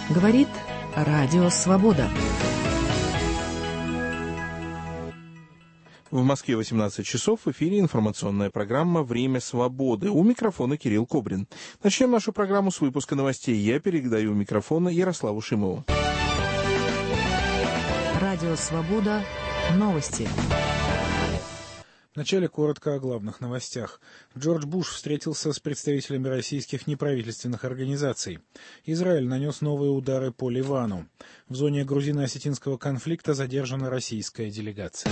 Говорит Радио Свобода. В Москве 18 часов, в эфире информационная программа «Время свободы». У микрофона Кирилл Кобрин. Начнем нашу программу с выпуска новостей. Я передаю микрофон Ярославу Шимову. Радио Свобода. Новости. Вначале коротко о главных новостях. Джордж Буш встретился с представителями российских неправительственных организаций. Израиль нанес новые удары по Ливану. В зоне грузино-осетинского конфликта задержана российская делегация.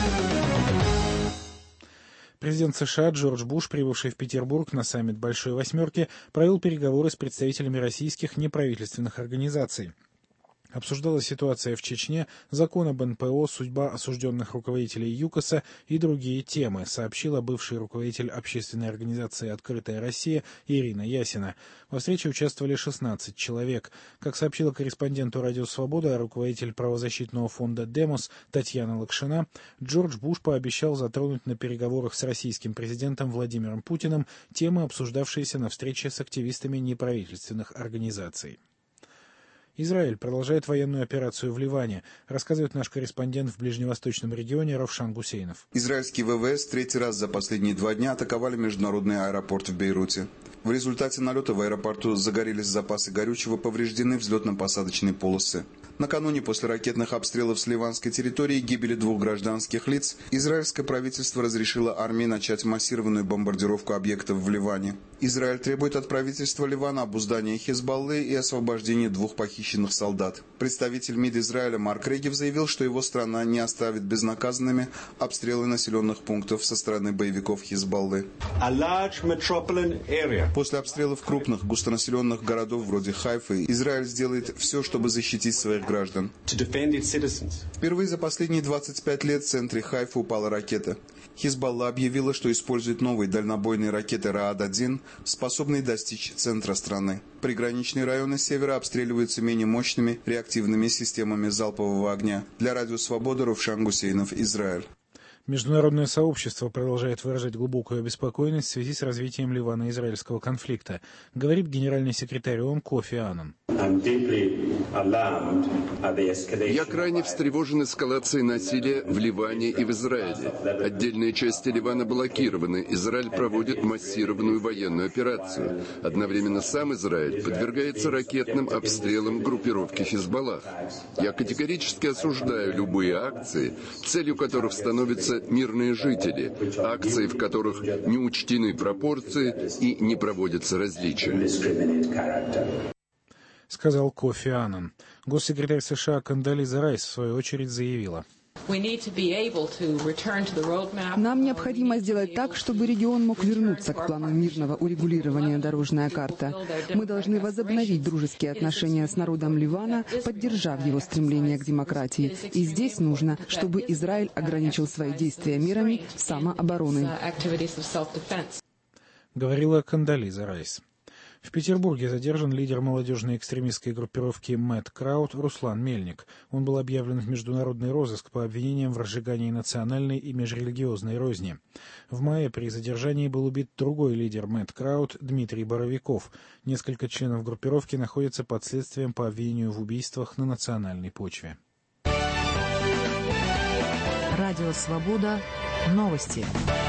Президент США Джордж Буш, прибывший в Петербург на саммит Большой Восьмерки, провел переговоры с представителями российских неправительственных организаций. Обсуждалась ситуация в Чечне, закон об НПО, судьба осужденных руководителей ЮКОСа и другие темы, сообщила бывший руководитель общественной организации «Открытая Россия» Ирина Ясина. Во встрече участвовали 16 человек. Как сообщила корреспонденту «Радио Свобода», руководитель правозащитного фонда «Демос» Татьяна Лакшина, Джордж Буш пообещал затронуть на переговорах с российским президентом Владимиром Путиным темы, обсуждавшиеся на встрече с активистами неправительственных организаций. Израиль продолжает военную операцию в Ливане, рассказывает наш корреспондент в ближневосточном регионе Равшан Гусейнов. Израильские ВВС третий раз за последние 2 дня атаковали международный аэропорт в Бейруте. В результате налета в аэропорту загорелись запасы горючего, повреждены взлетно-посадочные полосы. Накануне, после ракетных обстрелов с ливанской территории и гибели 2 гражданских лиц, израильское правительство разрешило армии начать массированную бомбардировку объектов в Ливане. Израиль требует от правительства Ливана обуздания Хизбаллы и освобождения 2 похищенных солдат. Представитель МИД Израиля Марк Регев заявил, что его страна не оставит безнаказанными обстрелы населенных пунктов со стороны боевиков Хизбаллы. После обстрелов крупных густонаселенных городов вроде Хайфы, Израиль сделает все, чтобы защитить своих граждан. Впервые за последние 25 лет в центре Хайфы упала ракета. Хизбалла объявила, что использует новые дальнобойные ракеты Раад-1, способные достичь центра страны. Приграничные районы севера обстреливаются менее мощными реактивными системами залпового огня. Для Радио Свобода Равшан Гусейнов, Израиль. Международное сообщество продолжает выражать глубокую обеспокоенность в связи с развитием ливано-израильского конфликта, говорит генеральный секретарь ООН Кофи Аннан. Я крайне встревожен эскалацией насилия в Ливане и в Израиле. Отдельные части Ливана блокированы. Израиль проводит массированную военную операцию. Одновременно сам Израиль подвергается ракетным обстрелам группировки Хизбаллах. Я категорически осуждаю любые акции, целью которых становятся мирные жители, акции, в которых не учтены пропорции и не проводятся различия. Сказал Кофи Аннан. Госсекретарь США Кондолиза Райс в свою очередь заявила. Нам необходимо сделать так, чтобы регион мог вернуться к плану мирного урегулирования «Дорожная карта». Мы должны возобновить дружеские отношения с народом Ливана, поддержав его стремление к демократии. И здесь нужно, чтобы Израиль ограничил свои действия мерами самообороны. Говорила Кондолиза Райс. В Петербурге задержан лидер молодежной экстремистской группировки Мэт Крауд Руслан Мельник. Он был объявлен в международный розыск по обвинениям в разжигании национальной и межрелигиозной розни. В мае при задержании был убит другой лидер Мэт Крауд Дмитрий Боровиков. Несколько членов группировки находятся под следствием по обвинению в убийствах на национальной почве. Радио Свобода. Новости.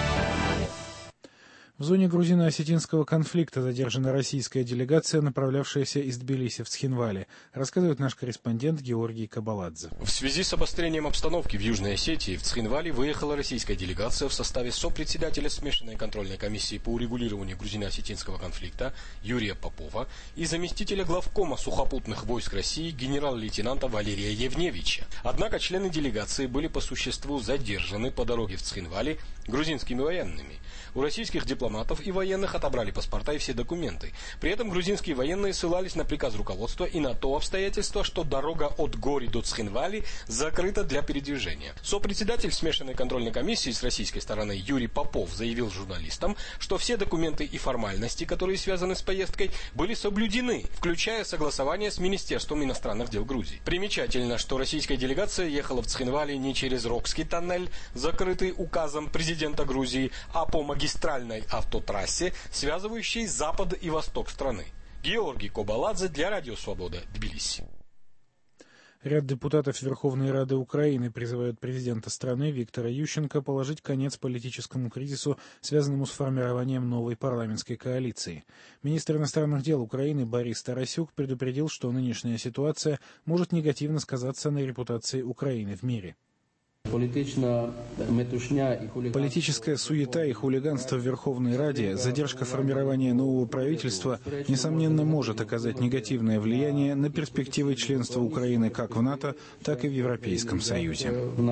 В зоне грузино-осетинского конфликта задержана российская делегация, направлявшаяся из Тбилиси в Цхинвали, рассказывает наш корреспондент Георгий Кабаладзе. В связи с обострением обстановки в Южной Осетии в Цхинвали выехала российская делегация в составе сопредседателя смешанной контрольной комиссии по урегулированию грузино-осетинского конфликта Юрия Попова и заместителя главкома сухопутных войск России генерал-лейтенанта Валерия Евневича. Однако члены делегации были по существу задержаны по дороге в Цхинвали грузинскими военными. У российских дипломатов и военных отобрали паспорта и все документы. При этом грузинские военные ссылались на приказ руководства и на то обстоятельство, что дорога от Гори до Цхинвали закрыта для передвижения. Сопредседатель смешанной контрольной комиссии с российской стороны Юрий Попов заявил журналистам, что все документы и формальности, которые связаны с поездкой, были соблюдены, включая согласование с Министерством иностранных дел Грузии. Примечательно, что российская делегация ехала в Цхинвали не через Рокский тоннель, закрытый указом президента Грузии, а по магистральной автотрассе, связывающей запад и восток страны. Георгий Кабаладзе для Радио Свобода, Тбилиси. Ряд депутатов Верховной Рады Украины призывают президента страны Виктора Ющенко положить конец политическому кризису, связанному с формированием новой парламентской коалиции. Министр иностранных дел Украины Борис Тарасюк предупредил, что нынешняя ситуация может негативно сказаться на репутации Украины в мире. Политическая суета и хулиганство в Верховной Раде, задержка формирования нового правительства, несомненно, может оказать негативное влияние на перспективы членства Украины как в НАТО, так и в Европейском Союзе.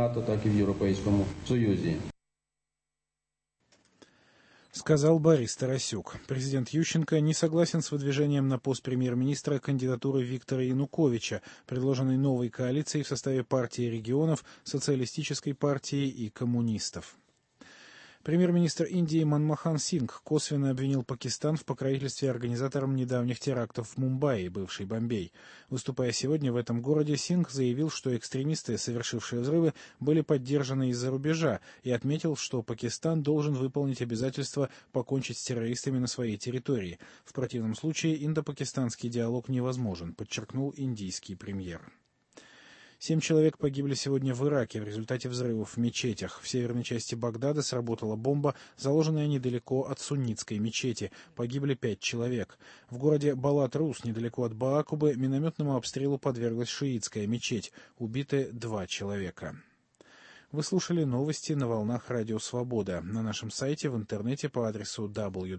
Сказал Борис Тарасюк. Президент Ющенко не согласен с выдвижением на пост премьер-министра кандидатуры Виктора Януковича, предложенной новой коалицией в составе партии регионов, социалистической партии и коммунистов. Премьер-министр Индии Манмохан Сингх косвенно обвинил Пакистан в покровительстве организаторам недавних терактов в Мумбаи, бывший Бомбей. Выступая сегодня в этом городе, Сингх заявил, что экстремисты, совершившие взрывы, были поддержаны из-за рубежа, и отметил, что Пакистан должен выполнить обязательство покончить с террористами на своей территории. В противном случае индо-пакистанский диалог невозможен, подчеркнул индийский премьер. 7 человек погибли сегодня в Ираке в результате взрывов в мечетях. В северной части Багдада сработала бомба, заложенная недалеко от суннитской мечети. Погибли 5 человек. В городе Балат-Рус, недалеко от Баакубы, минометному обстрелу подверглась шиитская мечеть. Убиты 2 человека. Вы слушали новости на волнах Радио Свобода. На нашем сайте в интернете по адресу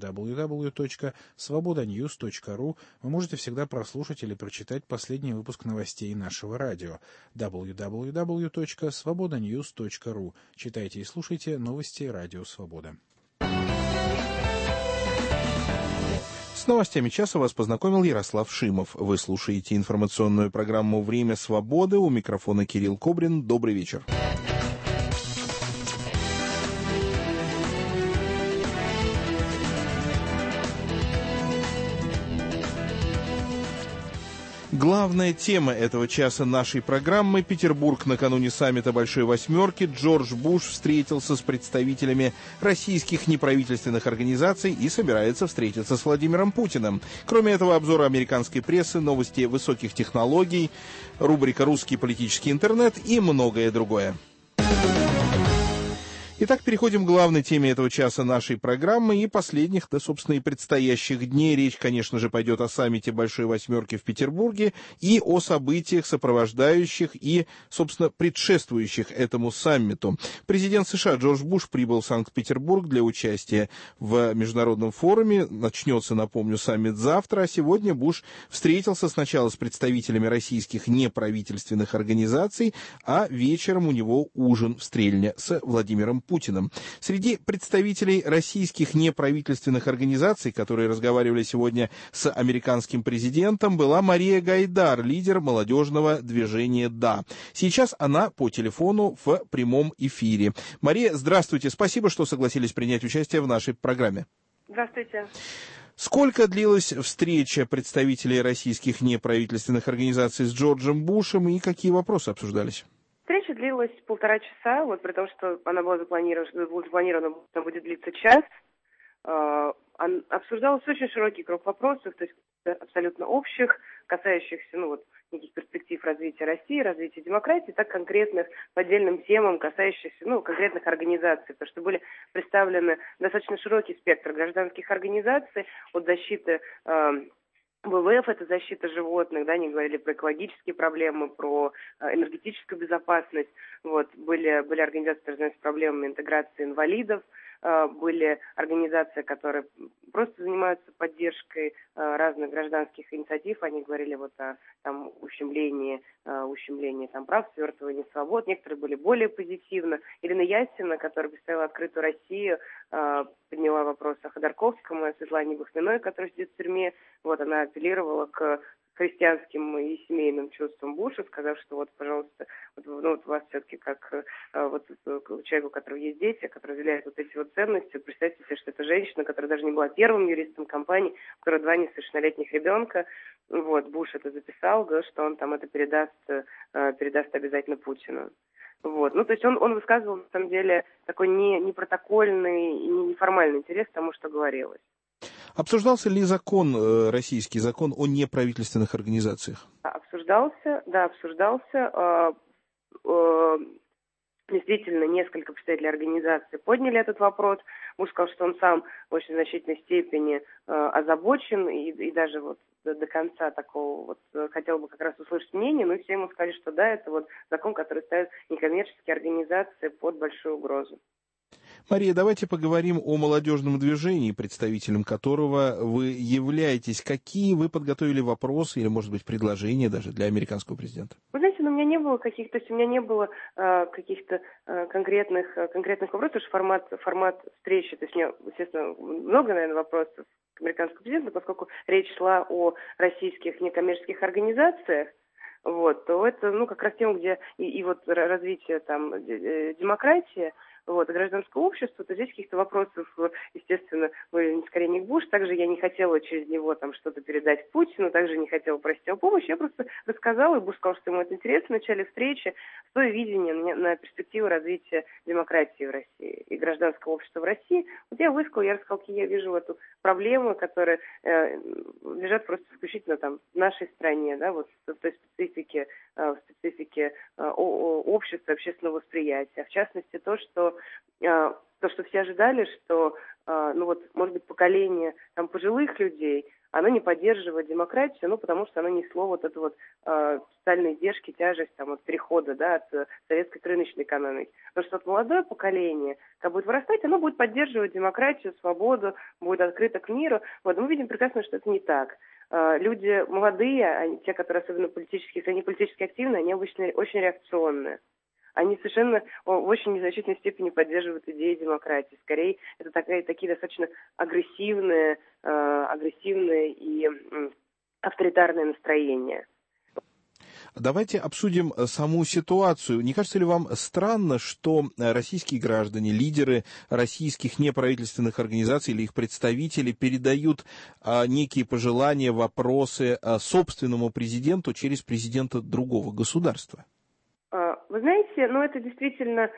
www.svobodanews.ru вы можете всегда прослушать или прочитать последний выпуск новостей нашего радио. www.svobodanews.ru. Читайте и слушайте новости Радио Свобода. С новостями часа вас познакомил Ярослав Шимов. Вы слушаете информационную программу «Время свободы». У микрофона Кирилл Кобрин. Добрый вечер. Главная тема этого часа нашей программы — Петербург. Накануне саммита Большой Восьмерки Джордж Буш встретился с представителями российских неправительственных организаций и собирается встретиться с Владимиром Путиным. Кроме этого, обзор американской прессы, новости высоких технологий, рубрика «Русский политический интернет» и многое другое. Итак, переходим к главной теме этого часа нашей программы и последних, да, собственно, и предстоящих дней. Речь, конечно же, пойдет о саммите Большой Восьмерки в Петербурге и о событиях, сопровождающих и, собственно, предшествующих этому саммиту. Президент США Джордж Буш прибыл в Санкт-Петербург для участия в международном форуме. Начнется, напомню, саммит завтра, а сегодня Буш встретился сначала с представителями российских неправительственных организаций, а вечером у него ужин в Стрельне с Владимиром Путиным. Среди представителей российских неправительственных организаций, которые разговаривали сегодня с американским президентом, была Мария Гайдар, лидер молодежного движения «Да». Сейчас она по телефону в прямом эфире. Мария, здравствуйте. Спасибо, что согласились принять участие в нашей программе. Здравствуйте. Сколько длилась встреча представителей российских неправительственных организаций с Джорджем Бушем и какие вопросы обсуждались? Встреча длилась 1,5 часа, вот при том, что она была запланирована будет длиться час. Обсуждался очень широкий круг вопросов, то есть абсолютно общих, касающихся неких перспектив развития России, развития демократии, так конкретных по отдельным темам, касающихся конкретных организаций, потому что были представлены достаточно широкий спектр гражданских организаций, от защиты ВВФ, это защита животных, да, они говорили про экологические проблемы, про энергетическую безопасность. Вот, были организации, которые занимаются проблемами интеграции инвалидов, были организации, которые просто занимаются поддержкой разных гражданских инициатив. Они говорили о ущемлении прав, свертывании свобод. Некоторые были более позитивно. Ирина Ясина, которая представила «Открытую Россию», подняла вопрос о Ходорковском и Светлане Бахтиной, которая сидит в тюрьме. Вот, она апеллировала к христианским и семейным чувствам Буша, сказав, что пожалуйста, вас все-таки как человеку, у которого есть дети, который разделяет эти ценности, представьте себе, что это женщина, которая даже не была первым юристом компании, у которой 2 несовершеннолетних ребенка. Буш это записал, говорил, что он это передаст обязательно Путину. То есть он высказывал, на самом деле, такой не протокольный и не формальный интерес к тому, что говорилось. Обсуждался ли российский закон о неправительственных организациях? Обсуждался. Действительно, несколько представителей организации подняли этот вопрос. Буш сказал, что он сам в очень значительной степени озабочен и даже вот до конца такого вот хотел бы как раз услышать мнение, но все ему сказали, что да, это вот закон, который ставит некоммерческие организации под большую угрозу. Мария, давайте поговорим о молодежном движении, представителем которого вы являетесь. Какие вы подготовили вопросы или, может быть, предложения даже для американского президента? Вы знаете, у меня не было каких-то конкретных вопросов, формат встречи. То есть у меня, естественно, много, наверное, вопросов к американскому президенту, поскольку речь шла о российских некоммерческих организациях. Вот, то это, как раз тема, где и вот развитие там демократии, гражданского общества, то здесь каких-то вопросов, естественно, были скорее не к Буш. Также я не хотела через него там что-то передать Путину, также не хотела просить о помощи. Я просто рассказала, и Буш сказал, что ему это интересно в начале встречи, свое видение на перспективу развития демократии в России и гражданского общества в России. Вот я рассказала, какие я вижу эту проблему, которые лежат просто исключительно там в нашей стране, да, вот в той специфике общества, общественного восприятия. В частности, то, что все ожидали, что, может быть, поколение там пожилых людей, оно не поддерживает демократию, потому что оно несло вот эту социальные издержки, тяжесть там от перехода, да, от советской к рыночной экономике. Потому что молодое поколение, как будет вырастать, оно будет поддерживать демократию, свободу, будет открыто к миру. Вот, мы видим прекрасно, что это не так. Люди молодые, те, которые особенно если они политически активны, они обычно очень реакционные. Они совершенно в очень незначительной степени поддерживают идеи демократии. Скорее, это такие достаточно агрессивные и авторитарные настроения. Давайте обсудим саму ситуацию. Не кажется ли вам странно, что российские граждане, лидеры российских неправительственных организаций или их представители передают некие пожелания, вопросы собственному президенту через президента другого государства? Вы знаете, это действительно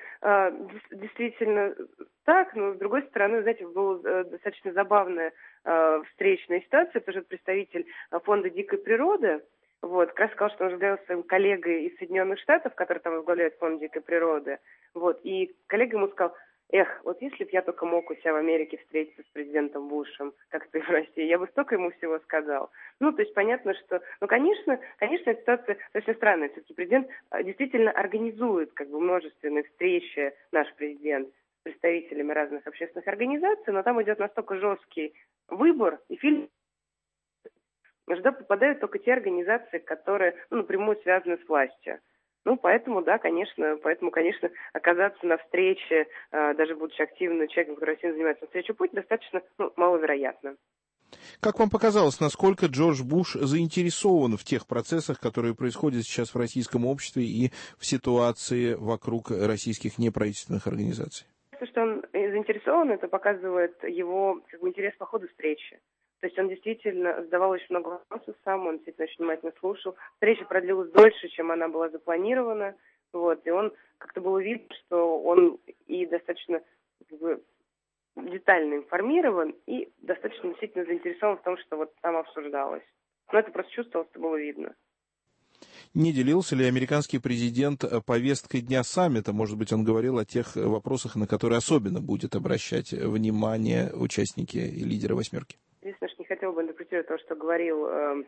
так, но с другой стороны, знаете, была достаточно забавная встречная ситуация, потому что представитель фонда дикой природы, как раз сказал, что он разговаривал с своим коллегой из Соединенных Штатов, который там возглавляет фонд дикой природы, и коллега ему сказал: вот если бы я только мог у себя в Америке встретиться с президентом Бушем, как это и в России, я бы столько ему всего сказал. То есть понятно, что, конечно, эта ситуация очень странная. Все-таки президент действительно организует множественные встречи, наш президент, с представителями разных общественных организаций, но там идет настолько жесткий выбор, и фильм сюда попадают только те организации, которые напрямую связаны с властью. Поэтому, конечно, оказаться на встрече, даже будучи активным человеком, который активно занимается встречей Путина, достаточно маловероятно. Как вам показалось, насколько Джордж Буш заинтересован в тех процессах, которые происходят сейчас в российском обществе и в ситуации вокруг российских неправительственных организаций? То, что он заинтересован, это показывает его интерес по ходу встречи. То есть он действительно задавал очень много вопросов сам, он действительно очень внимательно слушал. Встреча продлилась дольше, чем она была запланирована. И он как-то было видно, что он и достаточно детально информирован, и достаточно действительно заинтересован в том, что там обсуждалось. Но это просто чувствовалось, это было видно. Не делился ли американский президент повесткой дня саммита? Может быть, он говорил о тех вопросах, на которые особенно будет обращать внимание участники и лидеры «восьмерки»? Единственное, что не хотела бы интерпретировать то, что говорил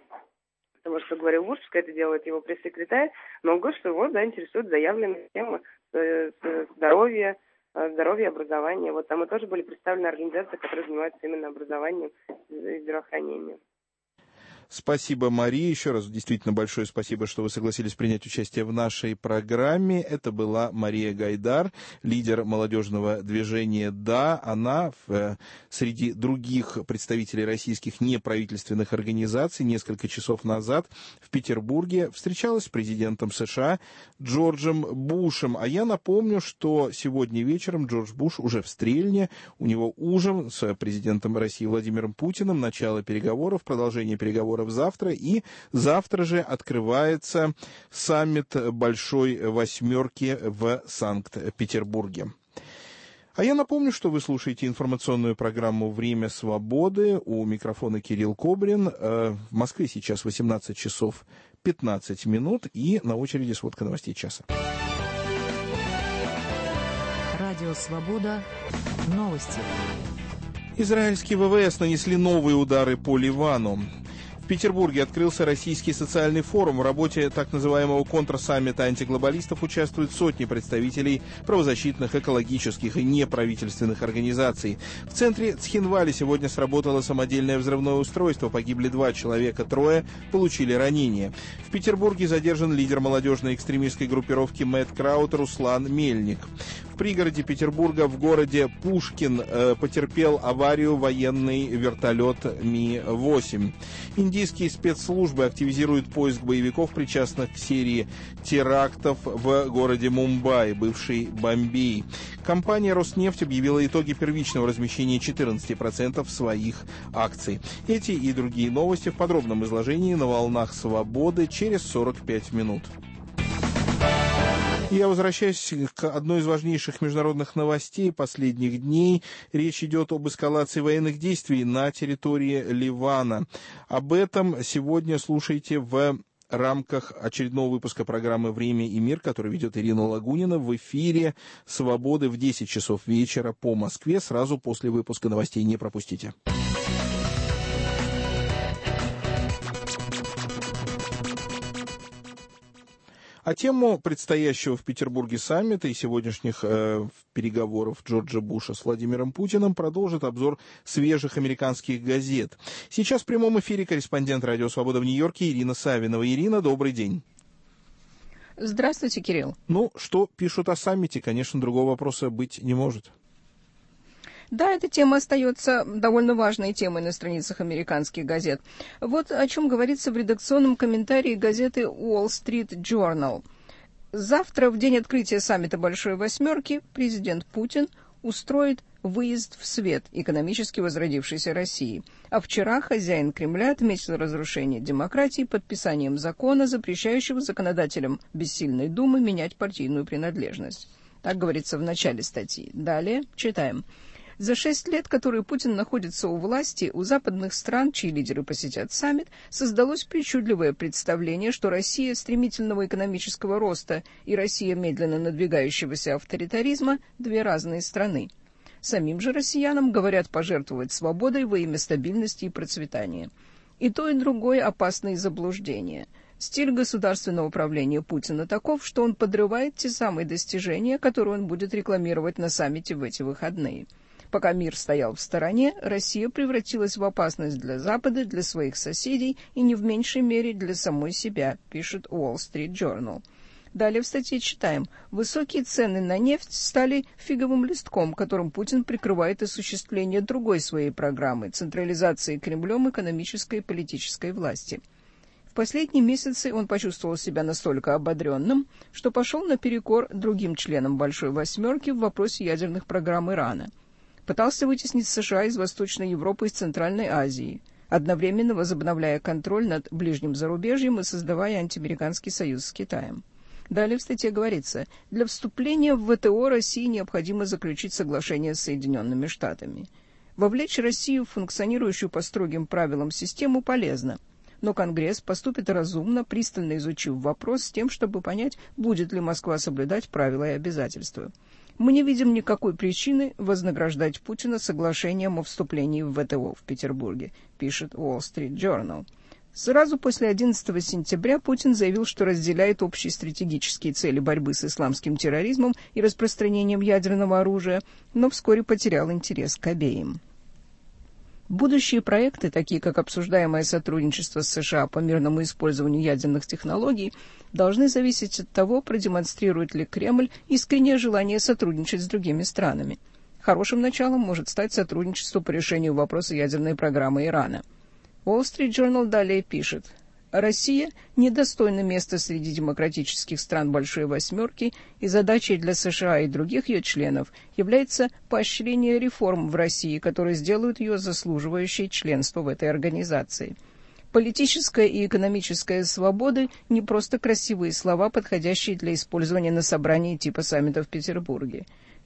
Буш, пускай это делает его пресс-секретарь, но он говорит, что его интересует заявленная тема здоровья, образования. Там и тоже были представлены организации, которые занимаются именно образованием и здравоохранением. Спасибо, Мария. Еще раз действительно большое спасибо, что вы согласились принять участие в нашей программе. Это была Мария Гайдар, лидер молодежного движения «Да». Она среди других представителей российских неправительственных организаций несколько часов назад в Петербурге встречалась с президентом США Джорджем Бушем. А я напомню, что сегодня вечером Джордж Буш уже в Стрельне. У него ужин с президентом России Владимиром Путиным, начало переговоров, продолжение переговоров завтра, и завтра же открывается саммит Большой Восьмерки в Санкт-Петербурге. А я напомню, что вы слушаете информационную программу «Время свободы». У микрофона Кирилл Кобрин. В Москве сейчас 18 часов 15 минут. И на очереди сводка новостей часа. Радио «Свобода». Новости. Израильские ВВС нанесли новые удары по Ливану. В Петербурге открылся Российский социальный форум. В работе так называемого контрсаммита антиглобалистов участвуют сотни представителей правозащитных, экологических и неправительственных организаций. В центре Цхинвали сегодня сработало самодельное взрывное устройство. Погибли 2 человека, 3 получили ранения. В Петербурге задержан лидер молодежной экстремистской группировки Мэтт Крауд Руслан Мельник. В пригороде Петербурга в городе Пушкин потерпел аварию военный вертолет Ми-8. Индийские спецслужбы активизируют поиск боевиков, причастных к серии терактов в городе Мумбаи, бывший Бомбей. Компания «Роснефть» объявила итоги первичного размещения 14% своих акций. Эти и другие новости в подробном изложении на «Волнах свободы» через 45 минут. Я возвращаюсь к одной из важнейших международных новостей последних дней. Речь идет об эскалации военных действий на территории Ливана. Об этом сегодня слушайте в рамках очередного выпуска программы «Время и мир», который ведет Ирина Лагунина в эфире «Свободы» в 10 часов вечера по Москве. Сразу после выпуска новостей не пропустите. А тему предстоящего в Петербурге саммита и сегодняшних переговоров Джорджа Буша с Владимиром Путиным продолжит обзор свежих американских газет. Сейчас в прямом эфире корреспондент «Радио Свобода» в Нью-Йорке Ирина Савинова. Ирина, добрый день. Здравствуйте, Кирилл. Ну, что пишут о саммите, конечно, другого вопроса быть не может. Да, эта тема остается довольно важной темой на страницах американских газет. Вот о чем говорится в редакционном комментарии газеты Wall Street Journal. Завтра, в день открытия саммита Большой Восьмерки, президент Путин устроит выезд в свет экономически возродившейся России. А вчера хозяин Кремля отметил разрушение демократии подписанием закона, запрещающего законодателям бессильной Думы менять партийную принадлежность. Так говорится в начале статьи. Далее читаем. За 6 лет, которые Путин находится у власти, у западных стран, чьи лидеры посетят саммит, создалось причудливое представление, что Россия стремительного экономического роста и Россия медленно надвигающегося авторитаризма – 2 разные страны. Самим же россиянам говорят пожертвовать свободой во имя стабильности и процветания. И то, и другое – опасные заблуждения. Стиль государственного управления Путина таков, что он подрывает те самые достижения, которые он будет рекламировать на саммите в эти выходные. Пока мир стоял в стороне, Россия превратилась в опасность для Запада, для своих соседей и не в меньшей мере для самой себя, пишет Wall Street Journal. Далее в статье читаем. Высокие цены на нефть стали фиговым листком, которым Путин прикрывает осуществление другой своей программы – централизации Кремлем экономической и политической власти. В последние месяцы он почувствовал себя настолько ободренным, что пошел наперекор другим членам Большой Восьмерки в вопросе ядерных программ Ирана. Пытался вытеснить США из Восточной Европы и из Центральной Азии, одновременно возобновляя контроль над ближним зарубежьем и создавая антиамериканский союз с Китаем. Далее в статье говорится, для вступления в ВТО России необходимо заключить соглашение с Соединенными Штатами. Вовлечь Россию в функционирующую по строгим правилам систему полезно, но Конгресс поступит разумно, пристально изучив вопрос с тем, чтобы понять, будет ли Москва соблюдать правила и обязательства. Мы не видим никакой причины вознаграждать Путина соглашением о вступлении в ВТО в Петербурге, пишет Wall Street Journal. Сразу после 11 сентября Путин заявил, что разделяет общие стратегические цели борьбы с исламским терроризмом и распространением ядерного оружия, но вскоре потерял интерес к обеим. Будущие проекты, такие как обсуждаемое сотрудничество с США по мирному использованию ядерных технологий, должны зависеть от того, продемонстрирует ли Кремль искреннее желание сотрудничать с другими странами. Хорошим началом может стать сотрудничество по решению вопроса ядерной программы Ирана. Wall Street Journal далее пишет. Россия недостойна места среди демократических стран Большой Восьмерки, и задачей для США и других ее членов является поощрение реформ в России, которые сделают ее заслуживающей членства в этой организации. Политическая и экономическая свободы – не просто красивые слова, подходящие для использования на собрании типа саммита в Петербурге.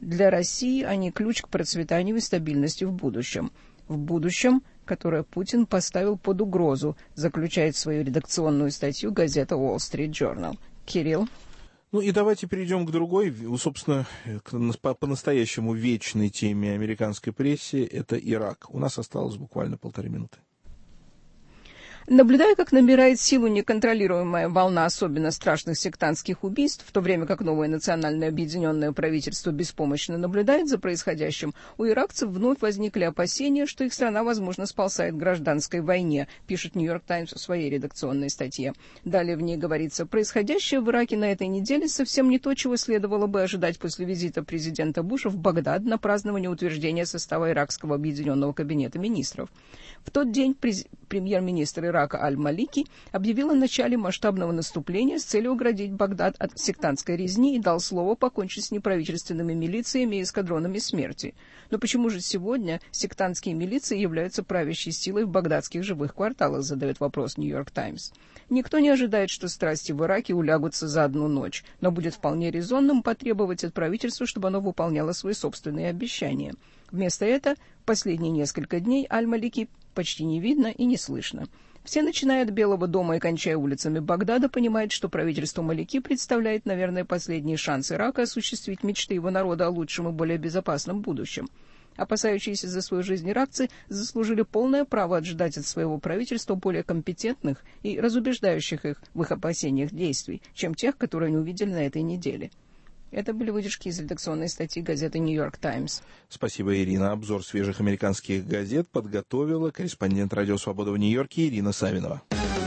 Для России они ключ к процветанию и стабильности в будущем. В будущем, которое Путин поставил под угрозу, заключает свою редакционную статью газета Wall Street Journal. Кирилл? Ну и давайте перейдем к другой, собственно, по-настоящему вечной теме американской прессы. Это Ирак. У нас осталось буквально 1,5 минуты. Наблюдая, как набирает силу неконтролируемая волна особенно страшных сектантских убийств, в то время как новое национальное объединенное правительство беспомощно наблюдает за происходящим, у иракцев вновь возникли опасения, что их страна, возможно, сползает к гражданской войне, пишет «Нью-Йорк Таймс» в своей редакционной статье. Далее в ней говорится, происходящее в Ираке на этой неделе совсем не то, чего следовало бы ожидать после визита президента Буша в Багдад на празднование утверждения состава иракского объединенного кабинета министров. В тот день премьер-министр Ирака Аль-Малики объявил о начале масштабного наступления с целью оградить Багдад от сектантской резни и дал слово покончить с неправительственными милициями и эскадронами смерти. Но почему же сегодня сектантские милиции являются правящей силой в багдадских жилых кварталах, задает вопрос «Нью-Йорк Таймс». Никто не ожидает, что страсти в Ираке улягутся за одну ночь, но будет вполне резонным потребовать от правительства, чтобы оно выполняло свои собственные обещания. Вместо этого последние несколько дней Аль-Малики почти не видно и не слышно. Все, начиная от Белого дома и кончая улицами Багдада, понимают, что правительство Малики представляет, наверное, последний шанс Ирака осуществить мечты его народа о лучшем и более безопасном будущем. Опасающиеся за свою жизнь иракцы заслужили полное право ожидать от своего правительства более компетентных и разубеждающих их в их опасениях действий, чем тех, которые они увидели на этой неделе. Это были выдержки из редакционной статьи газеты «Нью-Йорк Таймс». Спасибо, Ирина. Обзор свежих американских газет подготовила корреспондент «Радио Свобода» в Нью-Йорке Ирина Савинова.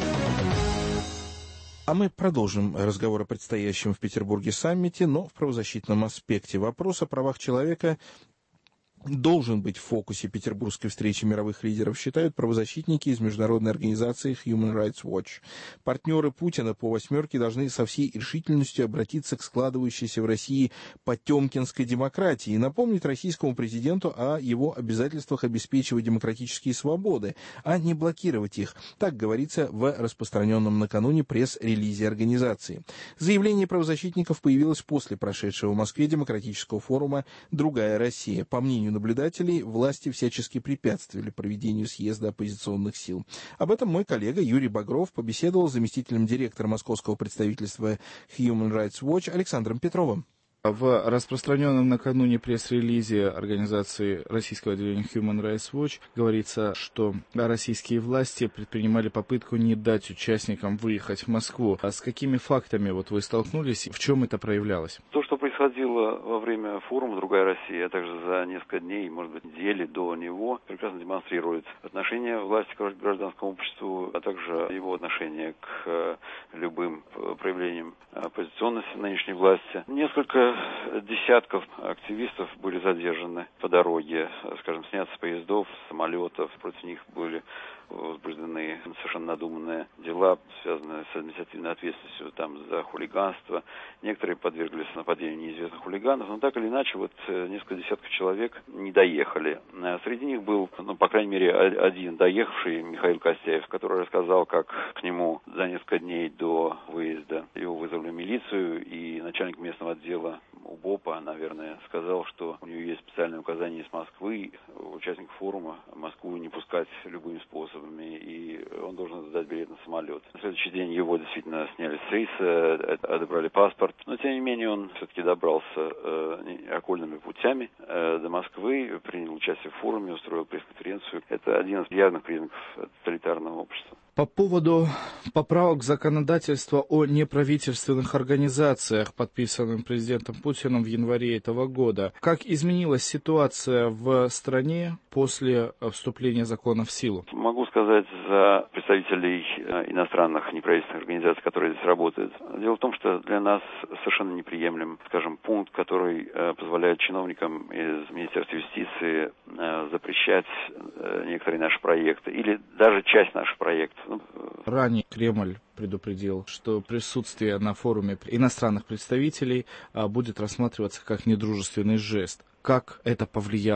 А мы продолжим разговор о предстоящем в Петербурге саммите, но в правозащитном аспекте. Вопрос о правах человека должен быть в фокусе петербургской встречи мировых лидеров, считают правозащитники из международной организации Human Rights Watch. Партнеры Путина по «восьмерке» должны со всей решительностью обратиться к складывающейся в России потемкинской демократии и напомнить российскому президенту о его обязательствах обеспечивать демократические свободы, а не блокировать их. Так говорится в распространенном накануне пресс-релизе организации. Заявление правозащитников появилось после прошедшего в Москве демократического форума «Другая Россия». По мнению наблюдателей, власти всячески препятствовали проведению съезда оппозиционных сил. Об этом мой коллега Юрий Багров побеседовал с заместителем директора московского представительства Human Rights Watch Александром Петровым. В распространенном накануне пресс-релизе организации российского отделения Human Rights Watch говорится, что российские власти предпринимали попытку не дать участникам выехать в Москву. А с какими фактами вы столкнулись, в чем это проявлялось? То, что происходило во время форума «Другая Россия», а также за несколько дней, может быть, недели до него, прекрасно демонстрирует отношение власти к гражданскому обществу, а также его отношение к любым проявлениям оппозиционности нынешней власти. Несколько десятков активистов были задержаны по дороге, скажем, сняты с поездов, самолетов. Против них были возбуждены совершенно надуманные дела, связанные с административной ответственностью за хулиганство. Некоторые подверглись нападению неизвестных хулиганов, но так или иначе несколько десятков человек не доехали. Среди них был, по крайней мере, один доехавший, Михаил Костяев, который рассказал, как к нему за несколько дней до выезда его вызвали в милицию, и начальник местного отдела УБОПа, наверное, сказал, что у него есть специальное указание из Москвы, участников форума Москву не пускать любыми способами, и он должен сдать билет на самолет. На следующий день его действительно сняли с рейса, отобрали паспорт, но тем не менее он все-таки добрался окольными путями до Москвы, принял участие в форуме, устроил пресс-конференцию. Это один из явных признаков тоталитарного общества. По поводу поправок законодательства о неправительственных организациях, подписанным президентом Путиным в январе этого года, как изменилась ситуация в стране после вступления закона в силу? Могу сказать за представителей иностранных неправительственных организаций, которые здесь работают. Дело в том, что для нас совершенно неприемлем, скажем, пункт, который позволяет чиновникам из Министерства юстиции запрещать некоторые наши проекты или даже часть наших проектов. Ранее Кремль предупредил, что присутствие на форуме иностранных представителей будет рассматриваться как недружественный жест. Как это повлияло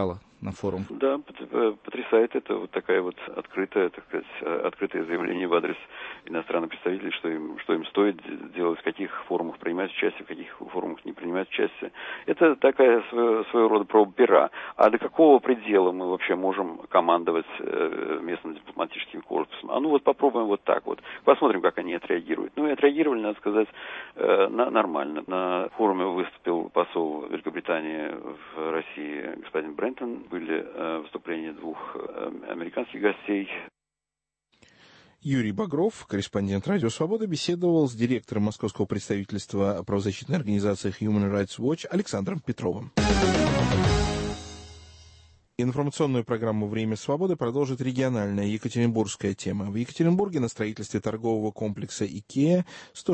на форум. Да, потрясает это вот такая вот открытое, так сказать, открытое заявление в адрес иностранных представителей, что им стоит делать, в каких форумах принимать участие, в каких форумах не принимать участие. Это такая своего рода проба пера. А до какого предела мы вообще можем командовать местным дипломатическим корпусом? А ну вот попробуем вот так вот. Посмотрим, как они отреагируют. Ну и отреагировали, надо сказать, нормально. На форуме выступил посол Великобритании в России господин Брентон. Были выступления двух американских гостей. Юрий Багров, корреспондент «Радио Свобода», беседовал с директором московского представительства правозащитной организации Human Rights Watch Александром Петровым. Информационную программу «Время свободы» продолжит региональная екатеринбургская тема. В Екатеринбурге на строительстве торгового комплекса «Икеа»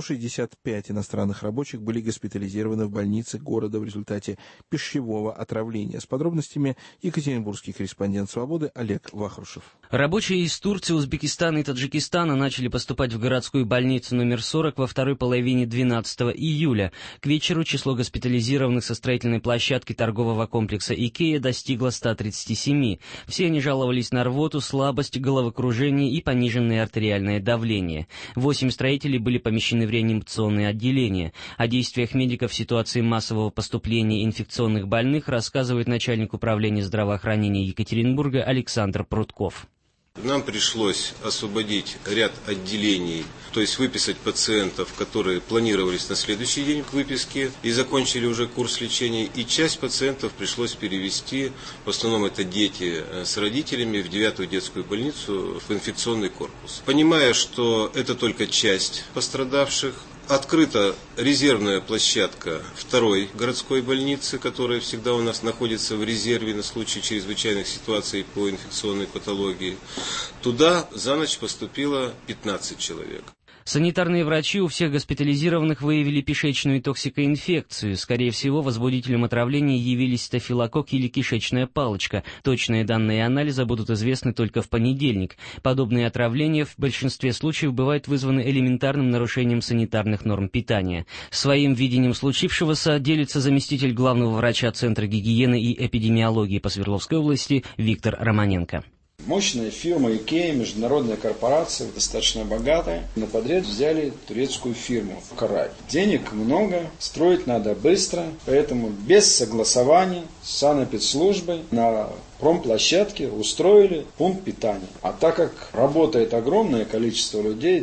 165 иностранных рабочих были госпитализированы в больнице города в результате пищевого отравления. С подробностями екатеринбургский корреспондент «Свободы» Олег Вахрушев. Рабочие из Турции, Узбекистана и Таджикистана начали поступать в городскую больницу номер 40 во второй половине 12 июля. К вечеру число госпитализированных со строительной площадки торгового комплекса «Икеа» достигло 137. Все они жаловались на рвоту, слабость, головокружение и пониженное артериальное давление. 8 строителей были помещены в реанимационные отделения. О действиях медиков в ситуации массового поступления инфекционных больных рассказывает начальник управления здравоохранения Екатеринбурга Александр Прутков. Нам пришлось освободить ряд отделений, то есть выписать пациентов, которые планировались на следующий день к выписке и закончили уже курс лечения, и часть пациентов пришлось перевести, в основном это дети с родителями, в 9-ю детскую больницу, в инфекционный корпус. Понимая, что это только часть пострадавших, открыта резервная площадка второй городской больницы, которая всегда у нас находится в резерве на случай чрезвычайных ситуаций по инфекционной патологии. Туда за ночь поступило 15 человек. Санитарные врачи у всех госпитализированных выявили кишечную токсикоинфекцию. Скорее всего, возбудителем отравления явились стафилококк или кишечная палочка. Точные данные анализа будут известны только в понедельник. Подобные отравления в большинстве случаев бывают вызваны элементарным нарушением санитарных норм питания. Своим видением случившегося делится заместитель главного врача Центра гигиены и эпидемиологии по Свердловской области Виктор Романенко. Мощная фирма Икеа, международная корпорация, достаточно богатая. На подряд взяли турецкую фирму Карай. Денег много, строить надо быстро, поэтому без согласования с санэпидслужбой на промплощадке устроили пункт питания. А так как работает огромное количество людей,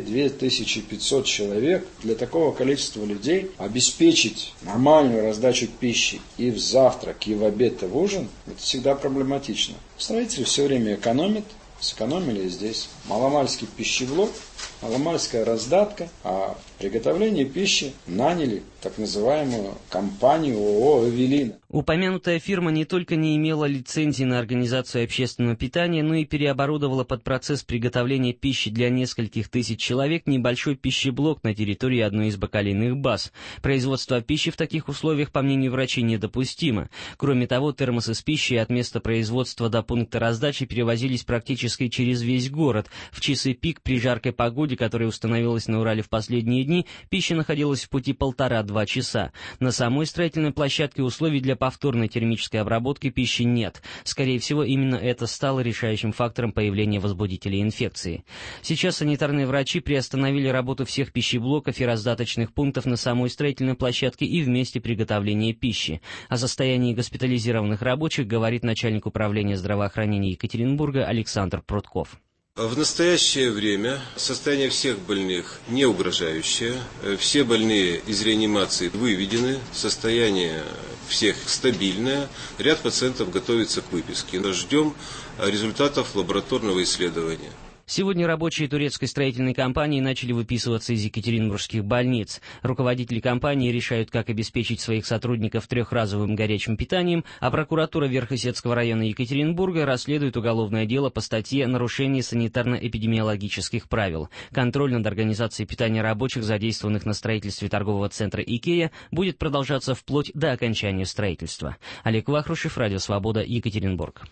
2500 человек, для такого количества людей обеспечить нормальную раздачу пищи и в завтрак, и в обед, и в ужин, это всегда проблематично. Строители все время экономят, сэкономили и здесь. Маломальский пищеблок, маломальская раздатка, а приготовление пищи наняли так называемую компанию ООО «Эвелина». Упомянутая фирма не только не имела лицензии на организацию общественного питания, но и переоборудовала под процесс приготовления пищи для нескольких тысяч человек небольшой пищеблок на территории одной из бакалейных баз. Производство пищи в таких условиях, по мнению врачей, недопустимо. Кроме того, термосы с пищей от места производства до пункта раздачи перевозились практически через весь город. В часы пик при жаркой погоде, которая установилась на Урале в последние дни, пища находилась в пути 1,5-2 часа. На самой строительной площадке условий для повторной термической обработки пищи нет. Скорее всего, именно это стало решающим фактором появления возбудителей инфекции. Сейчас санитарные врачи приостановили работу всех пищеблоков и раздаточных пунктов на самой строительной площадке и в месте приготовления пищи. О состоянии госпитализированных рабочих говорит начальник управления здравоохранения Екатеринбурга Александр Прутков. В настоящее время состояние всех больных не угрожающее. Все больные из реанимации выведены, состояние всех стабильное. Ряд пациентов готовится к выписке. Ждем результатов лабораторного исследования. Сегодня рабочие турецкой строительной компании начали выписываться из екатеринбургских больниц. Руководители компании решают, как обеспечить своих сотрудников трехразовым горячим питанием, а прокуратура Верхесецкого района Екатеринбурга расследует уголовное дело по статье «Нарушение санитарно-эпидемиологических правил». Контроль над организацией питания рабочих, задействованных на строительстве торгового центра «Икеа», будет продолжаться вплоть до окончания строительства. Олег Вахрушев, Радио Свобода, Екатеринбург.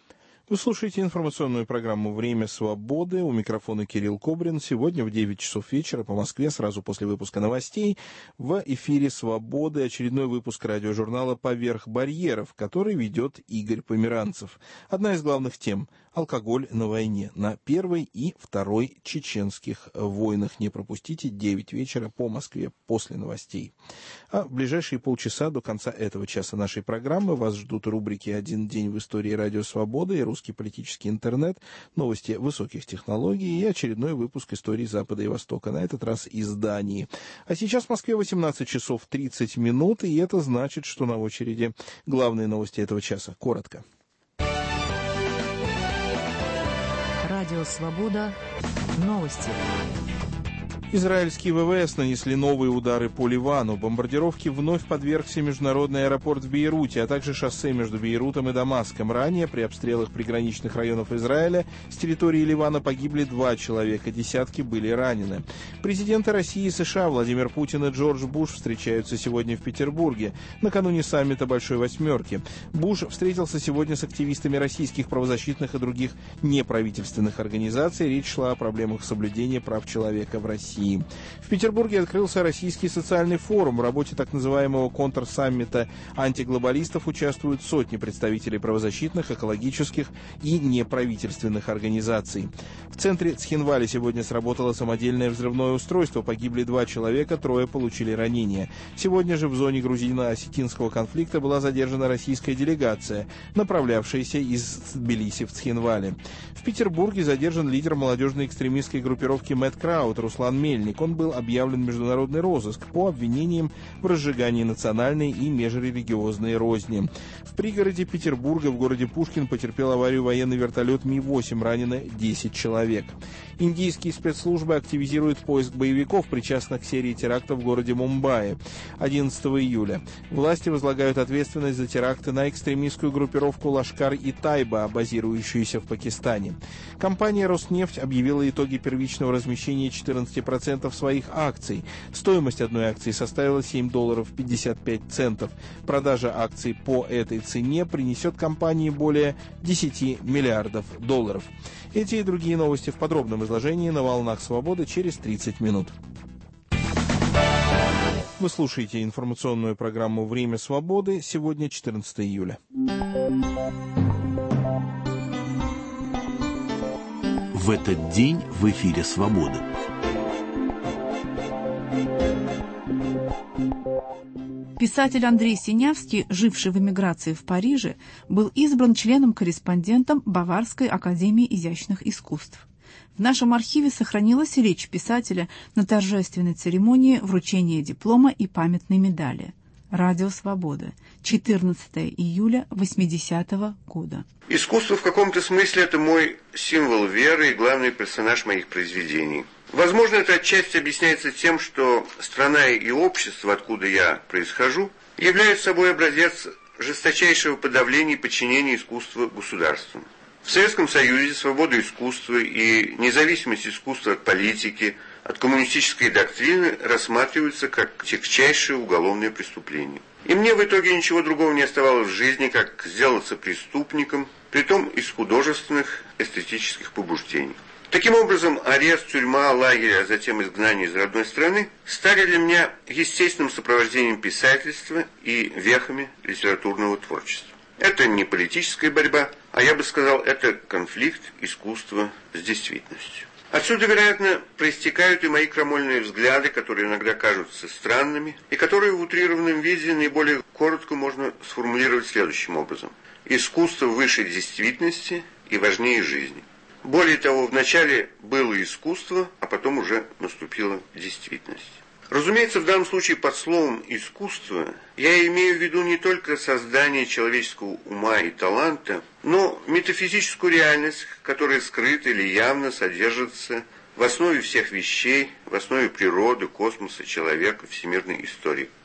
Вы слушаете информационную программу «Время свободы». У микрофона Кирилл Кобрин. Сегодня в 9 часов вечера по Москве, сразу после выпуска новостей, в эфире «Свободы» очередной выпуск радиожурнала «Поверх барьеров», который ведет Игорь Померанцев. Одна из главных тем – алкоголь на войне. На первой и второй чеченских войнах. Не пропустите, 9 вечера по Москве после новостей. А в ближайшие полчаса до конца этого часа нашей программы вас ждут рубрики «Один день в истории радио Свободы» и «Русский политический интернет», новости высоких технологий и очередной выпуск истории Запада и Востока, на этот раз из Дании. А сейчас в Москве 18 часов 30 минут, и это значит, что на очереди главные новости этого часа. Коротко. Радио «Свобода». Новости. Израильские ВВС нанесли новые удары по Ливану. Бомбардировке вновь подвергся международный аэропорт в Бейруте, а также шоссе между Бейрутом и Дамаском. Ранее при обстрелах приграничных районов Израиля с территории Ливана погибли 2 человека, десятки были ранены. Президенты России и США Владимир Путин и Джордж Буш встречаются сегодня в Петербурге, накануне саммита Большой Восьмерки. Буш встретился сегодня с активистами российских правозащитных и других неправительственных организаций. Речь шла о проблемах соблюдения прав человека в России. В Петербурге открылся Российский социальный форум. В работе так называемого контрсаммита антиглобалистов участвуют сотни представителей правозащитных, экологических и неправительственных организаций. В центре Цхинвали сегодня сработало самодельное взрывное устройство. Погибли 2 человека, 3 получили ранения. Сегодня же в зоне грузино-осетинского конфликта была задержана российская делегация, направлявшаяся из Тбилиси в Цхинвали. В Петербурге задержан лидер молодежной экстремистской группировки Мэтт Краут Руслан Мельник. Он был объявлен в международный розыск по обвинениям в разжигании национальной и межрелигиозной розни. В пригороде Петербурга, в городе Пушкин, потерпел аварию военный вертолет Ми-8, ранено 10 человек. Индийские спецслужбы активизируют поиск боевиков, причастных к серии терактов в городе Мумбаи 11 июля. Власти возлагают ответственность за теракты на экстремистскую группировку Лашкар-и-Тайба, базирующуюся в Пакистане. Компания «Роснефть» объявила итоги первичного размещения 14% своих акций. Стоимость одной акции составила $7.55. Продажа акций по этой цене принесет компании более $10 миллиардов. Эти и другие новости в подробном изложении на «Волнах Свободы» через 30 минут. Вы слушаете информационную программу «Время свободы». Сегодня 14 июля. В этот день в эфире «Свободы». Писатель Андрей Синявский, живший в эмиграции в Париже, был избран членом-корреспондентом Баварской академии изящных искусств. В нашем архиве сохранилась речь писателя на торжественной церемонии вручения диплома и памятной медали. Радио «Свобода», 14 июля 80-го года. Искусство в каком-то смысле это мой символ веры и главный персонаж моих произведений. Возможно, это отчасти объясняется тем, что страна и общество, откуда я происхожу, являются собой образец жесточайшего подавления и подчинения искусства государству. В Советском Союзе свобода искусства и независимость искусства от политики, от коммунистической доктрины рассматриваются как тягчайшее уголовное преступление. И мне в итоге ничего другого не оставалось в жизни, как сделаться преступником, притом из художественных, эстетических побуждений. Таким образом, арест, тюрьма, лагерь, а затем изгнание из родной страны стали для меня естественным сопровождением писательства и вехами литературного творчества. Это не политическая борьба, а я бы сказал, это конфликт искусства с действительностью. Отсюда, вероятно, проистекают и мои крамольные взгляды, которые иногда кажутся странными, и которые в утрированном виде наиболее коротко можно сформулировать следующим образом. Искусство выше действительности и важнее жизни. Более того, вначале было искусство, а потом уже наступила действительность. Разумеется, в данном случае под словом «искусство» я имею в виду не только создание человеческого ума и таланта, но метафизическую реальность, которая скрыта или явно содержится в основе всех вещей, в основе природы, космоса, человека, всемирной истории.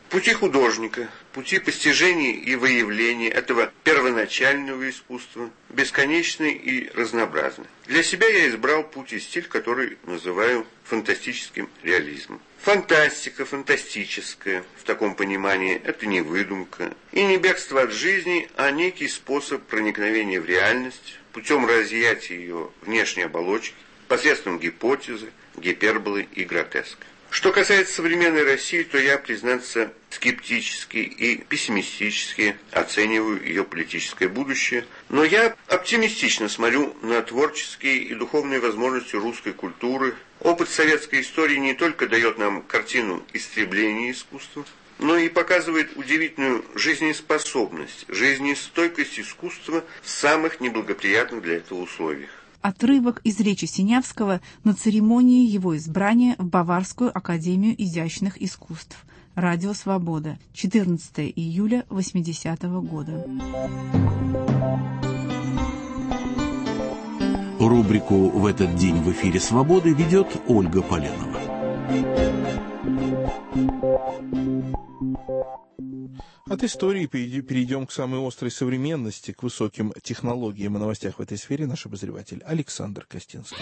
пути художника, пути постижения и выявления этого первоначального искусства, бесконечны и разнообразны. Для себя я избрал путь и стиль, который называю фантастическим реализмом. Фантастика, фантастическая, в таком понимании, это не выдумка и не бегство от жизни, а некий способ проникновения в реальность путем разъятия ее внешней оболочки, посредством гипотезы, гиперболы и гротеска. Что касается современной России, то я, признаться, скептически и пессимистически оцениваю ее политическое будущее, но я оптимистично смотрю на творческие и духовные возможности русской культуры. Опыт советской истории не только дает нам картину истребления искусства, но и показывает удивительную жизнеспособность, жизнестойкость искусства в самых неблагоприятных для этого условиях. Отрывок из речи Синявского на церемонии его избрания в Баварскую академию изящных искусств. Радио «Свобода», 14 июля 80-го года. Рубрику «В этот день в эфире Свободы» ведет Ольга Поленова. От истории перейдем к самой острой современности, к высоким технологиям и новостях в этой сфере наш обозреватель Александр Костинский.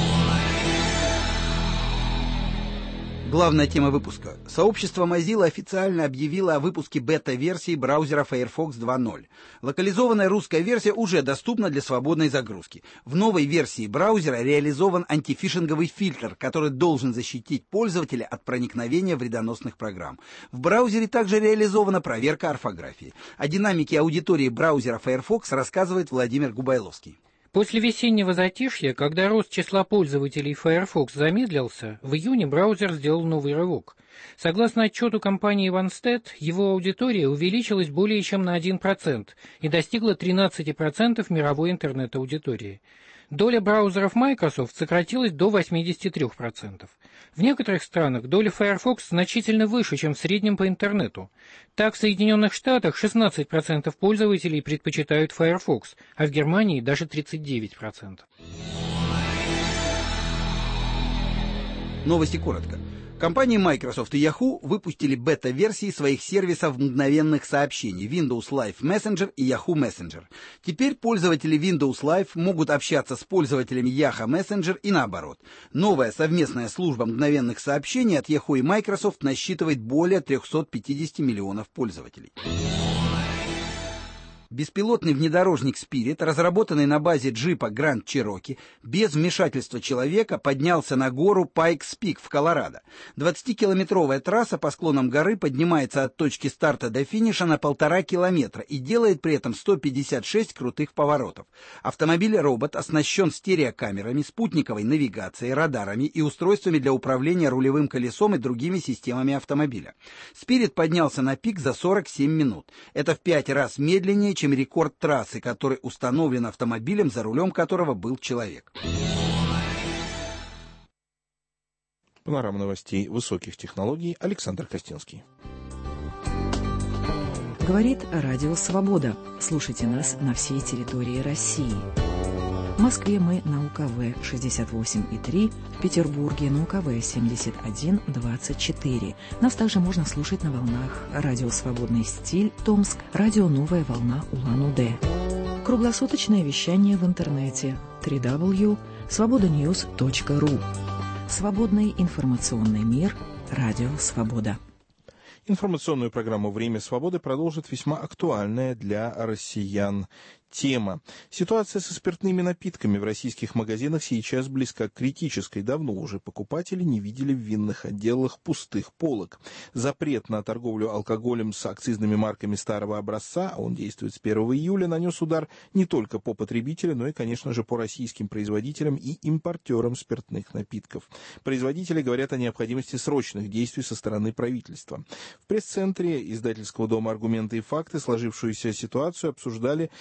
Главная тема выпуска. Сообщество Mozilla официально объявило о выпуске бета-версии браузера Firefox 2.0. Локализованная русская версия уже доступна для свободной загрузки. В новой версии браузера реализован антифишинговый фильтр, который должен защитить пользователя от проникновения вредоносных программ. В браузере также реализована проверка орфографии. О динамике аудитории браузера Firefox рассказывает Владимир Губайловский. После весеннего затишья, когда рост числа пользователей Firefox замедлился, в июне браузер сделал новый рывок. Согласно отчету компании OneStat, его аудитория увеличилась более чем на 1% и достигла 13% мировой интернет-аудитории. Доля браузеров Microsoft сократилась до 83%. В некоторых странах доля Firefox значительно выше, чем в среднем по интернету. Так, в Соединенных Штатах 16% пользователей предпочитают Firefox, а в Германии даже 39%. Новости коротко. Компании Microsoft и Yahoo выпустили бета-версии своих сервисов мгновенных сообщений Windows Live Messenger и Yahoo Messenger. Теперь пользователи Windows Live могут общаться с пользователями Yahoo Messenger и наоборот. Новая совместная служба мгновенных сообщений от Yahoo и Microsoft насчитывает более 350 миллионов пользователей. Беспилотный внедорожник Spirit, разработанный на базе джипа Grand Cherokee, без вмешательства человека поднялся на гору Pikes Peak в Колорадо. 20-километровая трасса по склонам горы поднимается от точки старта до финиша на 1,5 километра и делает при этом 156 крутых поворотов. Автомобиль-робот оснащен стереокамерами, спутниковой навигацией, радарами и устройствами для управления рулевым колесом и другими системами автомобиля. Spirit поднялся на пик за 47 минут. Это в 5 раз медленнее, чем рекорд трассы, который установлен автомобилем, за рулем которого был человек. Панорама новостей высоких технологий. Александр Костинский. Говорит Радио «Свобода». Слушайте нас на всей территории России. В Москве мы на УКВ 68,3, в Петербурге на УКВ 71,24. Нас также можно слушать на волнах Радио «Свободный стиль» Томск, Радио «Новая волна» Улан-Удэ. Круглосуточное вещание в интернете www.svobodanews.ru. Свободный информационный мир. Радио «Свобода». Информационную программу «Время свободы» продолжит весьма актуальная для россиян тема. Ситуация со спиртными напитками в российских магазинах сейчас близка к критической. Давно уже покупатели не видели в винных отделах пустых полок. Запрет на торговлю алкоголем с акцизными марками старого образца, а он действует с 1 июля, нанес удар не только по потребителям, но и, конечно же, по российским производителям и импортерам спиртных напитков. Производители говорят о необходимости срочных действий со стороны правительства. В пресс-центре издательского дома «Аргументы и факты» сложившуюся ситуацию обсуждали в рамках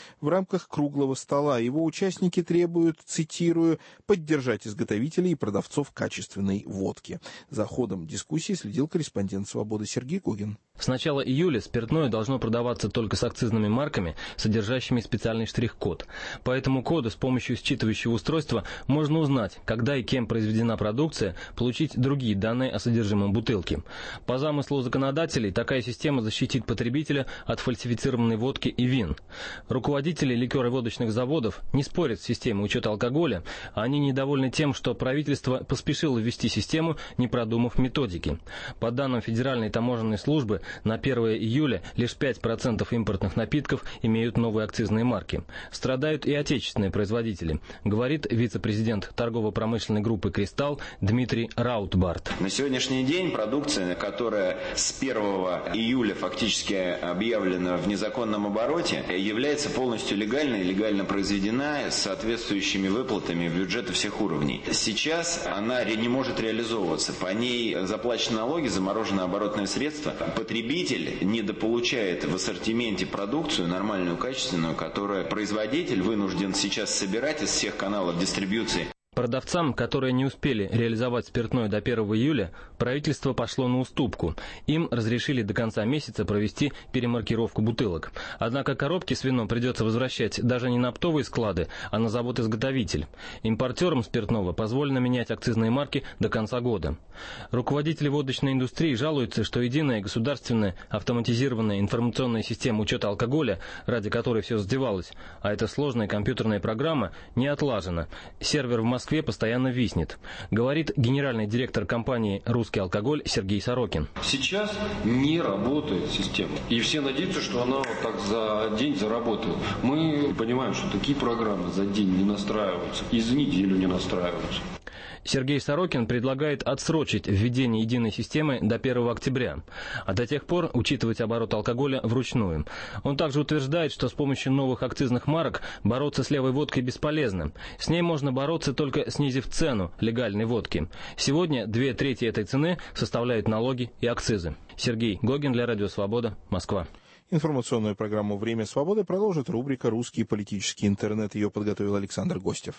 рамках круглого стола. Его участники требуют, цитирую, «поддержать изготовителей и продавцов качественной водки». За ходом дискуссии следил корреспондент «Свободы» Сергей Гогин. С начала июля спиртное должно продаваться только с акцизными марками, содержащими специальный штрих-код. По этому коду с помощью считывающего устройства можно узнать, когда и кем произведена продукция, получить другие данные о содержимом бутылки. По замыслу законодателей, такая система защитит потребителя от фальсифицированной водки и вин. Руководители ликероводочных заводов не спорят с системой учета алкоголя, а они недовольны тем, что правительство поспешило ввести систему, не продумав методики. По данным Федеральной таможенной службы, на 1 июля лишь 5% импортных напитков имеют новые акцизные марки. Страдают и отечественные производители, говорит вице-президент торгово-промышленной группы «Кристалл» Дмитрий Раутбарт. На сегодняшний день продукция, которая с 1 июля фактически объявлена в незаконном обороте, является полностью легальной, легально произведена с соответствующими выплатами в бюджеты всех уровней. Сейчас она не может реализовываться. По ней заплачены налоги, заморожены оборотные средства. Потребитель недополучает в ассортименте продукцию нормальную, качественную, которую производитель вынужден сейчас собирать из всех каналов дистрибьюции. Продавцам, которые не успели реализовать спиртное до 1 июля, правительство пошло на уступку. Им разрешили до конца месяца провести перемаркировку бутылок. Однако коробки с вином придется возвращать даже не на оптовые склады, а на завод-изготовитель. Импортерам спиртного позволено менять акцизные марки до конца года. Руководители водочной индустрии жалуются, что единая государственная автоматизированная информационная система учета алкоголя, ради которой все задевалось, а это сложная компьютерная программа, не отлажена. Сервер в Москве постоянно виснет, говорит генеральный директор компании «Русский алкоголь» Сергей Сорокин. Сейчас не работает система. И все надеются, что она вот так за день заработает. Мы понимаем, что такие программы за день не настраиваются. И за неделю не настраиваются. Сергей Сорокин предлагает отсрочить введение единой системы до 1 октября, а до тех пор учитывать оборот алкоголя вручную. Он также утверждает, что с помощью новых акцизных марок бороться с левой водкой бесполезно. С ней можно бороться, только снизив цену легальной водки. Сегодня 2/3 этой цены составляют налоги и акцизы. Сергей Гогин для Радио Свобода, Москва. Информационную программу «Время свободы» продолжит рубрика «Русский политический интернет». Ее подготовил Александр Гостев.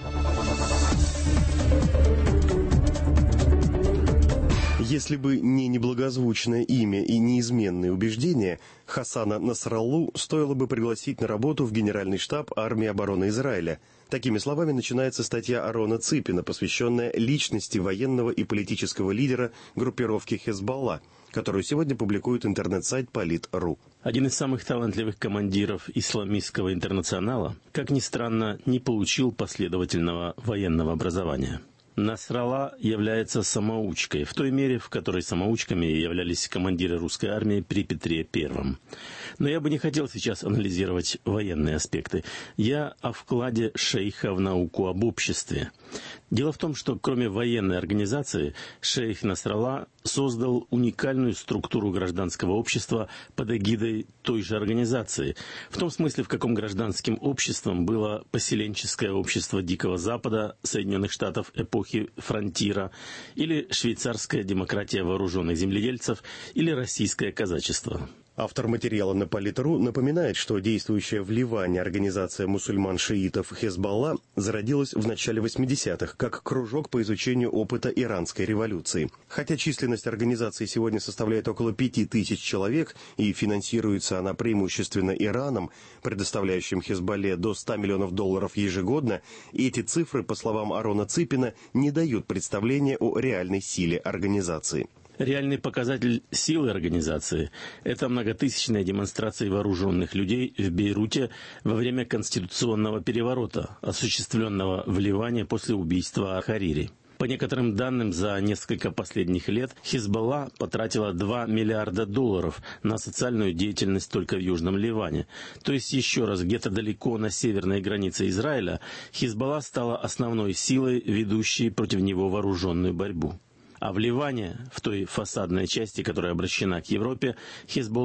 Если бы не неблагозвучное имя и неизменные убеждения, Хасана Насраллу стоило бы пригласить на работу в Генеральный штаб армии обороны Израиля. Такими словами начинается статья Арона Ципина, посвященная личности военного и политического лидера группировки Хезболла, которую сегодня публикует интернет-сайт Polit.ru. Один из самых талантливых командиров исламистского интернационала, как ни странно, не получил последовательного военного образования. Насралла является самоучкой, в той мере, в которой самоучками являлись командиры русской армии при Петре I. Но я бы не хотел сейчас анализировать военные аспекты. Я о вкладе шейха в науку об обществе. Дело в том, что кроме военной организации, шейх Насралла создал уникальную структуру гражданского общества под эгидой той же организации. В том смысле, в каком гражданским обществом было поселенческое общество Дикого Запада, Соединенных Штатов эпохи фронтира, или швейцарская демократия вооруженных земледельцев, или российское казачество. Автор материала на Polit.ru напоминает, что действующая в Ливане организация мусульман-шиитов Хезболла зародилась в начале 80-х как кружок по изучению опыта иранской революции. Хотя численность организации сегодня составляет около 5000 человек и финансируется она преимущественно Ираном, предоставляющим Хезболле до $100 миллионов ежегодно, эти цифры, по словам Арона Ципина, не дают представления о реальной силе организации. Реальный показатель силы организации – это многотысячные демонстрации вооруженных людей в Бейруте во время конституционного переворота, осуществленного в Ливане после убийства Харири. По некоторым данным, за несколько последних лет Хезболла потратила $2 миллиарда на социальную деятельность только в Южном Ливане. То есть, еще раз, где-то далеко на северной границе Израиля Хезболла стала основной силой, ведущей против него вооруженную борьбу. А в Ливане, в той фасадной части, которая обращена к Европе, Хезболла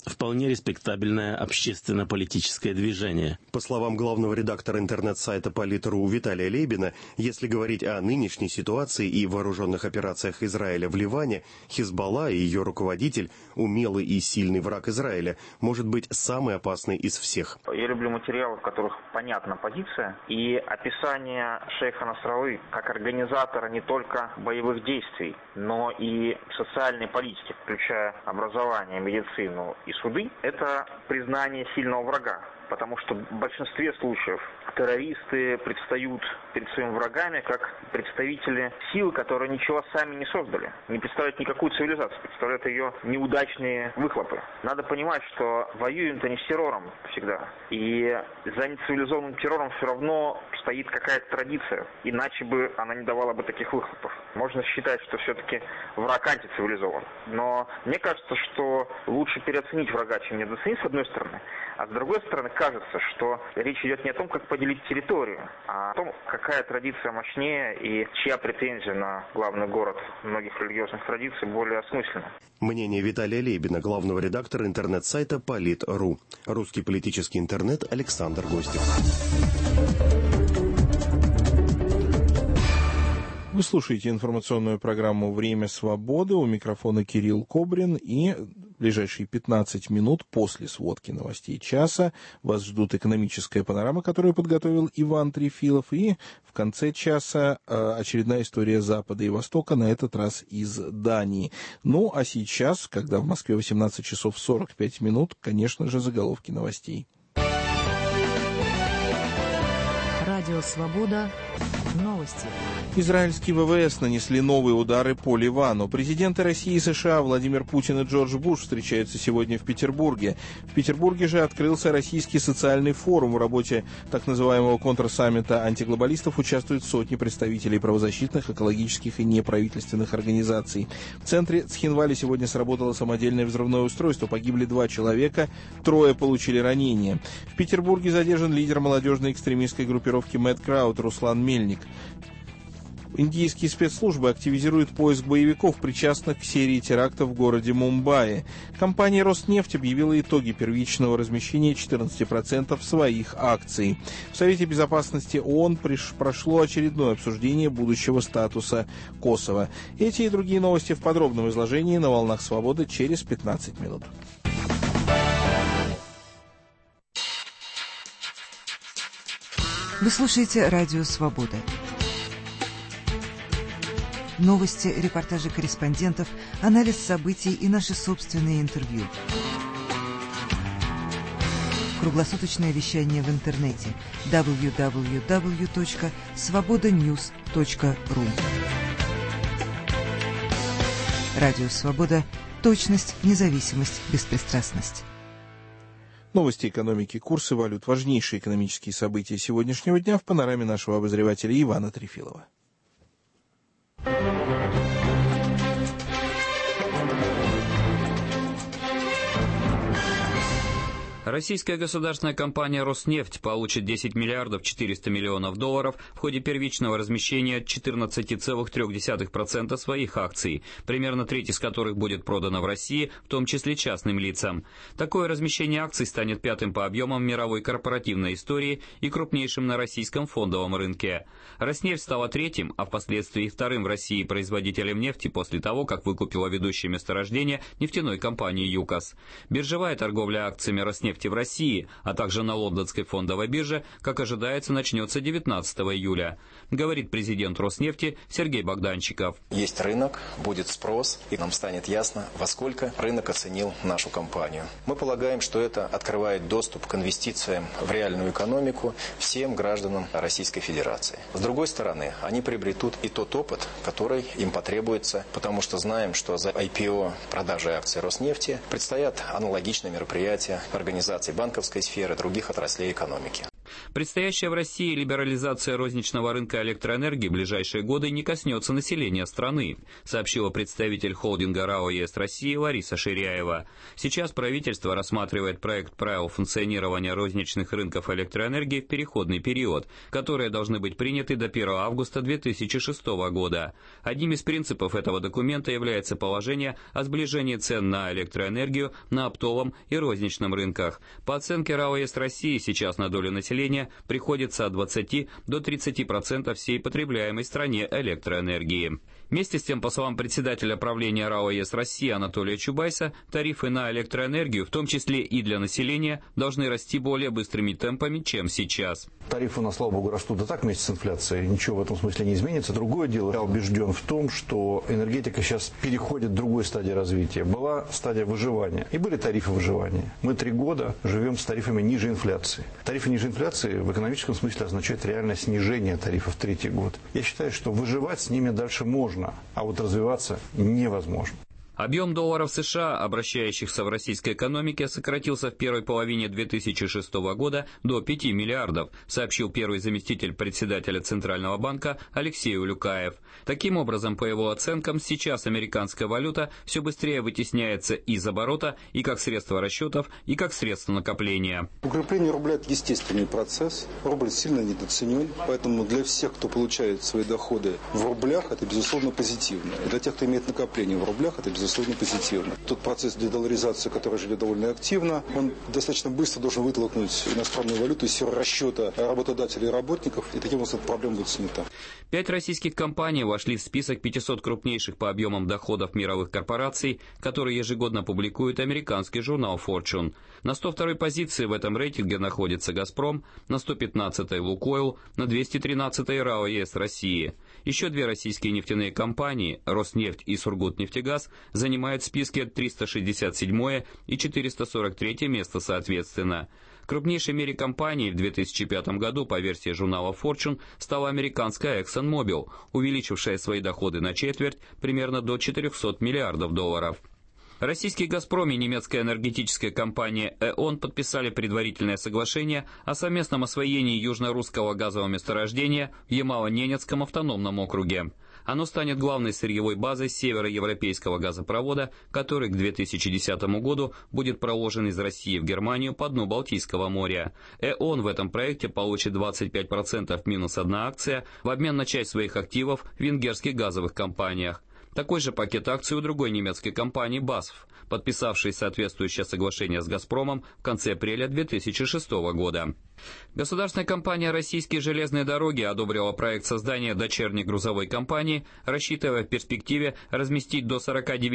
вполне респектабельное общественно-политическое движение. По словам главного редактора интернет-сайта Полит.ру Виталия Лейбина, если говорить о нынешней ситуации и вооруженных операциях Израиля в Ливане, Хизбалла и ее руководитель, умелый и сильный враг Израиля, может быть самый опасный из всех. Я люблю материалы, в которых понятна позиция и описание шейха Насраллы как организатора не только боевых действий, но и социальной политики, включая образование, медицину и суды. Это признание сильного врага. Потому что в большинстве случаев террористы предстают перед своими врагами как представители сил, которые ничего сами не создали, не представляют никакую цивилизацию, представляют ее неудачные выхлопы. Надо понимать, что воюем-то не с террором всегда. И за нецивилизованным террором все равно стоит какая-то традиция, иначе бы она не давала бы таких выхлопов. Можно считать, что все-таки враг антицивилизован. Но мне кажется, что лучше переоценить врага, чем недооценить, с одной стороны. А с другой стороны, кажется, что речь идет не о том, как поделить территорию, а о том, какая традиция мощнее и чья претензия на главный город многих религиозных традиций более осмысленна. Мнение Виталия Лейбина, главного редактора интернет-сайта Полит.ру. Русский политический интернет, Александр Гостев. Вы слушаете информационную программу «Время свободы». У микрофона Кирилл Кобрин. И в ближайшие 15 минут после сводки новостей часа вас ждут экономическая панорама, которую подготовил Иван Трефилов. И в конце часа очередная история Запада и Востока, на этот раз из Дании. Ну, а сейчас, когда в Москве 18 часов 45 минут, конечно же, заголовки новостей. Радио «Свобода». Новости. Израильские ВВС нанесли новые удары по Ливану. Президенты России и США Владимир Путин и Джордж Буш встречаются сегодня в Петербурге. В Петербурге же открылся Российский социальный форум. В работе так называемого контрсаммита антиглобалистов участвуют сотни представителей правозащитных, экологических и неправительственных организаций. В центре Цхинвали сегодня сработало самодельное взрывное устройство. Погибли 2 человека, 3 получили ранения. В Петербурге задержан лидер молодежной экстремистской группировки Мэд Крауд Руслан Мельник. Индийские спецслужбы активизируют поиск боевиков, причастных к серии терактов в городе Мумбаи. Компания «Роснефть» объявила итоги первичного размещения 14% своих акций. В Совете Безопасности ООН прошло очередное обсуждение будущего статуса Косово. Эти и другие новости в подробном изложении на «Волнах Свободы» через 15 минут. Вы слушаете «Радио Свобода». Новости, репортажи корреспондентов, анализ событий и наши собственные интервью. Круглосуточное вещание в интернете www.svobodanews.ru. Радио «Свобода». Точность, независимость, беспристрастность. Новости экономики, курсы валют, важнейшие экономические события сегодняшнего дня в панораме нашего обозревателя Ивана Трефилова. Российская государственная компания «Роснефть» получит 10 миллиардов 400 миллионов долларов в ходе первичного размещения 14,3% своих акций, примерно треть из которых будет продана в России, в том числе частным лицам. Такое размещение акций станет 5-м по объемам мировой корпоративной истории и крупнейшим на российском фондовом рынке. «Роснефть» стала 3-м, а впоследствии 2-м в России производителем нефти после того, как выкупила ведущее месторождение нефтяной компании «ЮКОС». Биржевая торговля акциями «Роснефти» в России, а также на лондонской фондовой бирже, как ожидается, начнется 19 июля, говорит президент Роснефти Сергей Богданчиков. Есть рынок, будет спрос, и нам станет ясно, во сколько рынок оценил нашу компанию. Мы полагаем, что это открывает доступ к инвестициям в реальную экономику всем гражданам Российской Федерации. С другой стороны, они приобретут и тот опыт, который им потребуется, потому что знаем, что за IPO продажи акций Роснефти предстоят аналогичные мероприятия в организации банковской сферы, других отраслей экономики. Предстоящая в России либерализация розничного рынка электроэнергии в ближайшие годы не коснется населения страны, сообщила представитель холдинга РАО ЕС России Лариса Ширяева. Сейчас правительство рассматривает проект правил функционирования розничных рынков электроэнергии в переходный период, которые должны быть приняты до 1 августа 2006 года. Одним из принципов этого документа является положение о сближении цен на электроэнергию на оптовом и розничном рынках. По оценке РАО ЕС России сейчас на долю населения приходится от 20 до 30% всей потребляемой в стране электроэнергии. Вместе с тем, по словам председателя правления РАО ЕС России Анатолия Чубайса, тарифы на электроэнергию, в том числе и для населения, должны расти более быстрыми темпами, чем сейчас. Тарифы, на слава богу, растут и так вместе с инфляцией. Ничего в этом смысле не изменится. Другое дело, я убежден в том, что энергетика сейчас переходит в другой стадии развития. Была стадия выживания и были тарифы выживания. Мы 3 года живем с тарифами ниже инфляции. Тарифы ниже инфляции в экономическом смысле означают реальное снижение тарифов 3-й год. Я считаю, что выживать с ними дальше можно, а вот развиваться невозможно. Объем долларов США, обращающихся в российской экономике, сократился в первой половине 2006 года до 5 миллиардов, сообщил первый заместитель председателя Центрального банка Алексей Улюкаев. Таким образом, по его оценкам, сейчас американская валюта все быстрее вытесняется из оборота и как средство расчетов, и как средство накопления. Укрепление рубля – это естественный процесс. Рубль сильно недооценен, поэтому для всех, кто получает свои доходы в рублях, это, безусловно, позитивно. И для тех, кто имеет накопление в рублях, это, безусловно, позитивно. Тот процесс дедоларизации, который идет довольно активно, он достаточно быстро должен вытолкнуть иностранную валюту из сферы расчета работодателей и работников, и таким образом эта проблема будет снята. 5 российских компаний вошли в список 500 крупнейших по объемам доходов мировых корпораций, которые ежегодно публикует американский журнал Fortune. На 102-й позиции в этом рейтинге находится «Газпром», на 115-й «Лукойл», на 213-й РАО ЕС России. Еще 2 российские нефтяные компании, «Роснефть» и «Сургутнефтегаз», занимают в списке 367 и 443 место соответственно. Крупнейшей в мире компанией в 2005 году по версии журнала Fortune стала американская ExxonMobil, увеличившая свои доходы на четверть, примерно до 400 миллиардов долларов. Российский «Газпром» и немецкая энергетическая компания «Э.Он» подписали предварительное соглашение о совместном освоении южно-русского газового месторождения в Ямало-Ненецком автономном округе. Оно станет главной сырьевой базой североевропейского газопровода, который к 2010 году будет проложен из России в Германию по дну Балтийского моря. «Э.Он» в этом проекте получит 25% минус 1 акция в обмен на часть своих активов в венгерских газовых компаниях. Такой же пакет акций у другой немецкой компании BASF, подписавшей соответствующее соглашение с «Газпромом» в конце апреля 2006 года. Государственная компания «Российские железные дороги» одобрила проект создания дочерней грузовой компании, рассчитывая в перспективе разместить до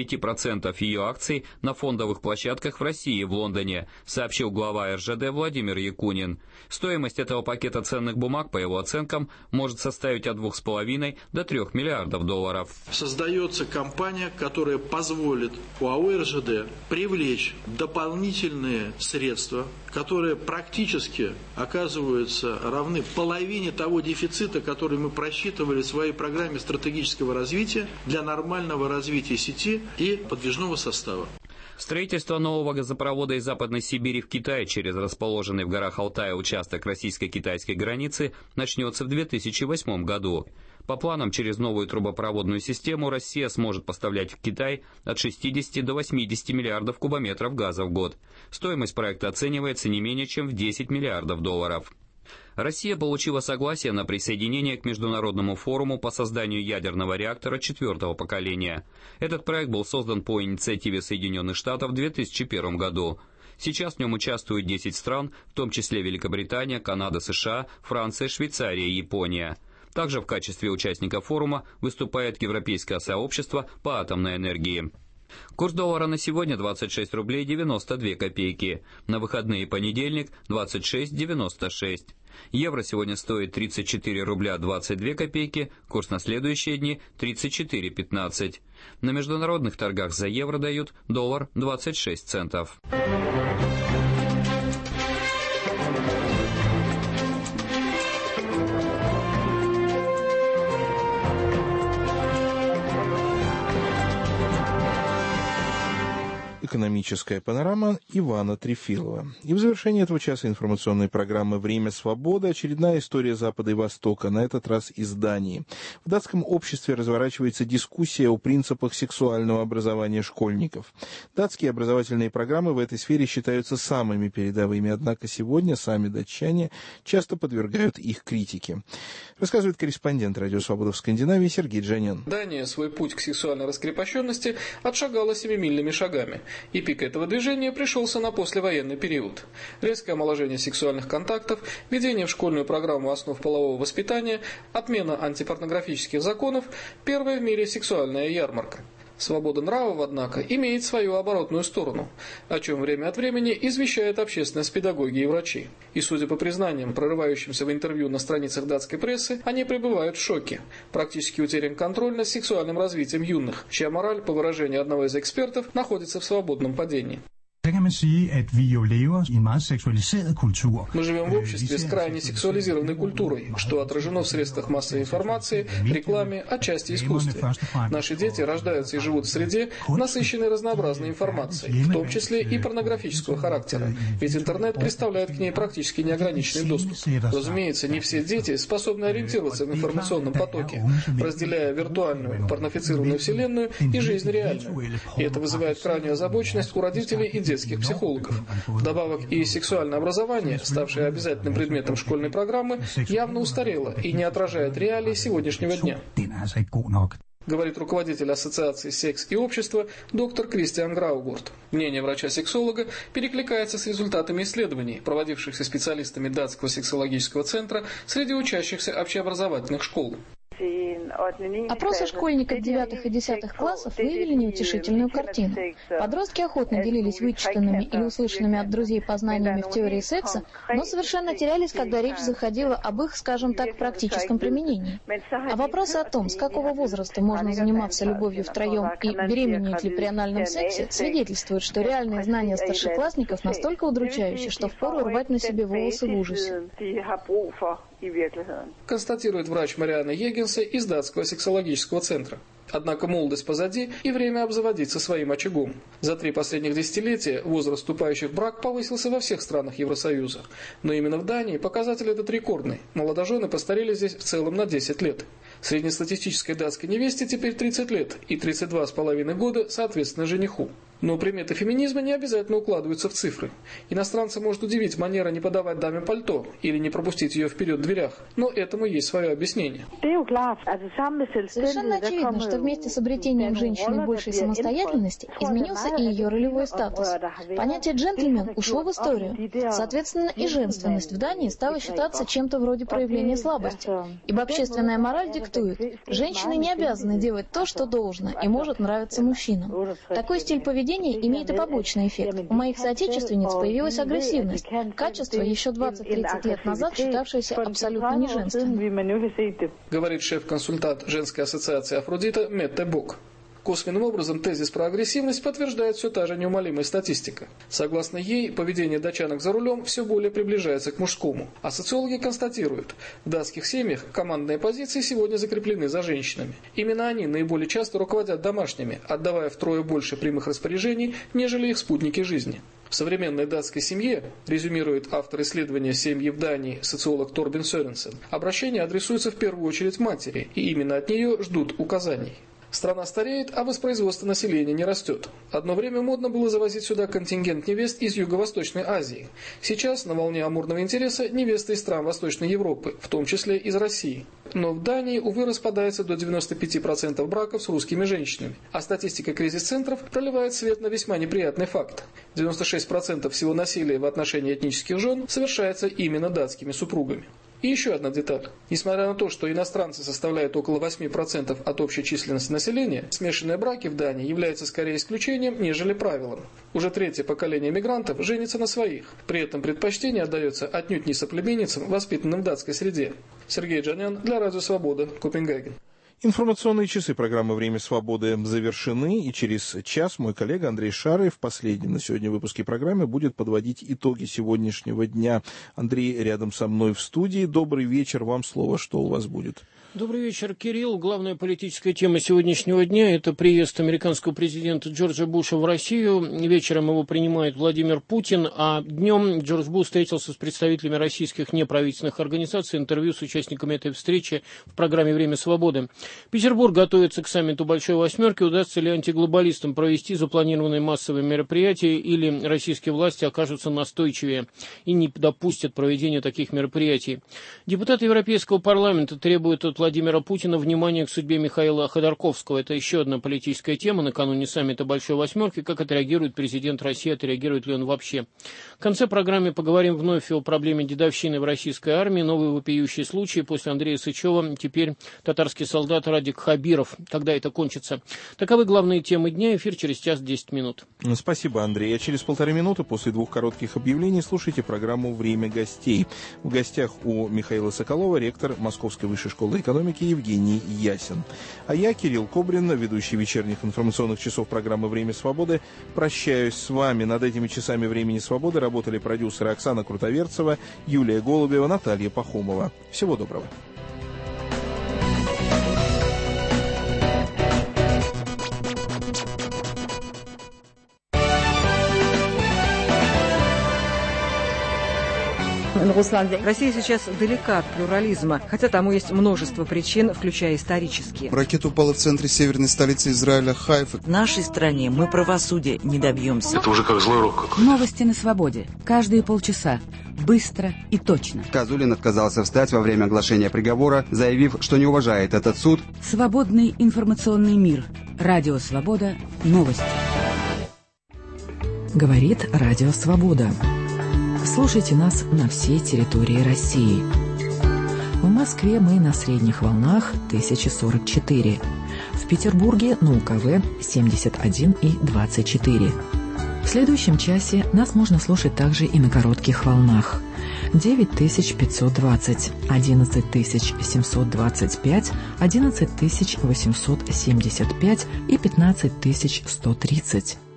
49% ее акций на фондовых площадках в России и в Лондоне, сообщил глава РЖД Владимир Якунин. Стоимость этого пакета ценных бумаг, по его оценкам, может составить от 2,5 до 3 миллиардов долларов. Создается компания, которая позволит ОАО РЖД привлечь дополнительные средства, которые практически оказываются равны половине того дефицита, который мы просчитывали в своей программе стратегического развития для нормального развития сети и подвижного состава. Строительство нового газопровода из Западной Сибири в Китай через расположенный в горах Алтая участок российско-китайской границы начнется в 2008 году. По планам, через новую трубопроводную систему Россия сможет поставлять в Китай от 60 до 80 миллиардов кубометров газа в год. Стоимость проекта оценивается не менее чем в 10 миллиардов долларов. Россия получила согласие на присоединение к Международному форуму по созданию ядерного реактора 4-го поколения. Этот проект был создан по инициативе Соединенных Штатов в 2001 году. Сейчас в нем участвуют 10 стран, в том числе Великобритания, Канада, США, Франция, Швейцария и Япония. Также в качестве участника форума выступает Европейское сообщество по атомной энергии. Курс доллара на сегодня 26 рублей 92 копейки. На выходные понедельник 26,96. Евро сегодня стоит 34 рубля 22 копейки, курс на следующие дни 34,15. На международных торгах за евро дают доллар 26 центов. «Экономическая панорама» Ивана Трефилова. И в завершении этого часа информационной программы «Время свободы» очередная история Запада и Востока, на этот раз из Дании. В датском обществе разворачивается дискуссия о принципах сексуального образования школьников. Датские образовательные программы в этой сфере считаются самыми передовыми, однако сегодня сами датчане часто подвергают их критике. Рассказывает корреспондент «Радио Свобода» в Скандинавии Сергей Джанян. Дания свой путь к сексуальной раскрепощенности отшагала семимильными шагами, и пик этого движения пришелся на послевоенный период. Резкое омоложение сексуальных контактов, введение в школьную программу основ полового воспитания, отмена антипорнографических законов, первая в мире сексуальная ярмарка. Свобода нравов, однако, имеет свою оборотную сторону, о чем время от времени извещает общественность, педагоги и врачи. И, судя по признаниям, прорывающимся в интервью на страницах датской прессы, они пребывают в шоке. Практически утерян контроль над сексуальным развитием юных, чья мораль, по выражению одного из экспертов, находится в свободном падении. Мы живем в обществе с крайне сексуализированной культурой, что отражено в средствах массовой информации, рекламе, отчасти искусстве. Наши дети рождаются и живут в среде, насыщенной разнообразной информацией, в том числе и порнографического характера, ведь интернет представляет к ней практически неограниченный доступ. Разумеется, не все дети способны ориентироваться в информационном потоке, разделяя виртуальную, порнофицированную вселенную и жизнь реальную. И это вызывает крайнюю озабоченность у родителей и детских психологов. Вдобавок и сексуальное образование, ставшее обязательным предметом школьной программы, явно устарело и не отражает реалии сегодняшнего дня. Говорит руководитель Ассоциации «Секс и общество» доктор Кристиан Граугурт. Мнение врача-сексолога перекликается с результатами исследований, проводившихся специалистами датского сексологического центра среди учащихся общеобразовательных школ. Опросы школьников 9 и 10 классов выявили неутешительную картину. Подростки охотно делились вычитанными или услышанными от друзей познаниями в теории секса, но совершенно терялись, когда речь заходила об их, скажем так, практическом применении. А вопросы о том, с какого возраста можно заниматься любовью втроем и беременеет ли при анальном сексе, свидетельствуют, что реальные знания старшеклассников настолько удручающие, что впору рвать на себе волосы в ужасе. Констатирует врач Мариана Егенса из датского сексологического центра. Однако молодость позади и время обзаводиться своим очагом. За 3 последних десятилетия возраст вступающих в брак повысился во всех странах Евросоюза. Но именно в Дании показатель этот рекордный. Молодожены постарели здесь в целом на 10 лет. Среднестатистической датской невесте теперь 30 лет и 32,5 года, соответственно, жениху. Но приметы феминизма не обязательно укладываются в цифры. Иностранца может удивить манера не подавать даме пальто или не пропустить ее вперед в дверях, но этому есть свое объяснение. Совершенно очевидно, что вместе с обретением женщины большей самостоятельности изменился и ее ролевой статус. Понятие «джентльмен» ушло в историю. Соответственно, и женственность в Дании стала считаться чем-то вроде проявления слабости. Ибо общественная мораль диктует, женщины не обязаны делать то, что должно, и может нравиться мужчинам. Такой стиль поведения имеет и побочный эффект. У моих соотечественниц появилась агрессивность, качество, еще 20-30 лет назад считавшееся абсолютно неженственным. Говорит шеф-консультант женской ассоциации Афродита Метте Бок. Косвенным образом тезис про агрессивность подтверждает все та же неумолимая статистика. Согласно ей, поведение датчанок за рулем все более приближается к мужскому. А социологи констатируют, в датских семьях командные позиции сегодня закреплены за женщинами. Именно они наиболее часто руководят домашними, отдавая втрое больше прямых распоряжений, нежели их спутники жизни. В современной датской семье, резюмирует автор исследования «Семьи в Дании» социолог Торбин Сёренсен, обращение адресуется в первую очередь матери, и именно от нее ждут указаний. Страна стареет, а воспроизводство населения не растет. Одно время модно было завозить сюда контингент невест из Юго-Восточной Азии. Сейчас на волне амурного интереса невесты из стран Восточной Европы, в том числе из России. Но в Дании, увы, распадается до 95% браков с русскими женщинами. А статистика кризис-центров проливает свет на весьма неприятный факт. 96% всего насилия в отношении этнических жен совершается именно датскими супругами. И еще одна деталь. Несмотря на то, что иностранцы составляют около 8% от общей численности населения, смешанные браки в Дании являются скорее исключением, нежели правилом. Уже 3-е поколение мигрантов женится на своих. При этом предпочтение отдается отнюдь не соплеменницам, воспитанным в датской среде. Сергей Джанян для Радио Свобода, Копенгаген. Информационные часы программы «Время свободы» завершены, и через час мой коллега Андрей Шарый в последнем на сегодня выпуске программы будет подводить итоги сегодняшнего дня. Андрей рядом со мной в студии. Добрый вечер, вам слово, что у вас будет? Добрый вечер, Кирилл. Главная политическая тема сегодняшнего дня – это приезд американского президента Джорджа Буша в Россию. Вечером его принимает Владимир Путин, а днем Джордж Буш встретился с представителями российских неправительственных организаций. Интервью с участниками этой встречи в программе «Время свободы». Петербург готовится к саммиту Большой Восьмерки. Удастся ли антиглобалистам провести запланированные массовые мероприятия, или российские власти окажутся настойчивее и не допустят проведения таких мероприятий? Депутаты Европейского парламента требуют от Владимира Путина внимание к судьбе Михаила Ходорковского. Это еще одна политическая тема накануне саммита Большой Восьмерки. Как отреагирует президент России, отреагирует ли он вообще? В конце программы поговорим вновь о проблеме дедовщины в российской армии. Новый вопиющий случай. После Андрея Сычева теперь татарский солдат Радик Хабиров. Когда это кончится? Таковы главные темы дня. Эфир через час 10 минут. Спасибо, Андрей. А через 1,5 минуты после 2 коротких объявлений слушайте программу «Время гостей». В гостях у Михаила Соколова, ректор Московской высшей школы экономики Евгений Ясин. А я, Кирилл Кобрин, ведущий вечерних информационных часов программы «Время свободы», прощаюсь с вами. Над этими часами «Времени свободы» работали продюсеры Оксана Крутоверцева, Юлия Голубева, Наталья Пахомова. Всего доброго. Россия сейчас далека от плюрализма, хотя тому есть множество причин, включая исторические. Ракета упала в центре северной столицы Израиля Хайфа. В нашей стране мы правосудия не добьемся. Это уже как злой рок какой-то. Новости на свободе. Каждые полчаса. Быстро и точно. Казулин отказался встать во время оглашения приговора, заявив, что не уважает этот суд. Свободный информационный мир. Радио Свобода. Новости. Говорит Радио Свобода. Слушайте нас на всей территории России. В Москве мы на средних волнах 1044. В Петербурге на УКВ 71 и 24. В следующем часе нас можно слушать также и на коротких волнах. 9520, 11725, 11875 и 15130.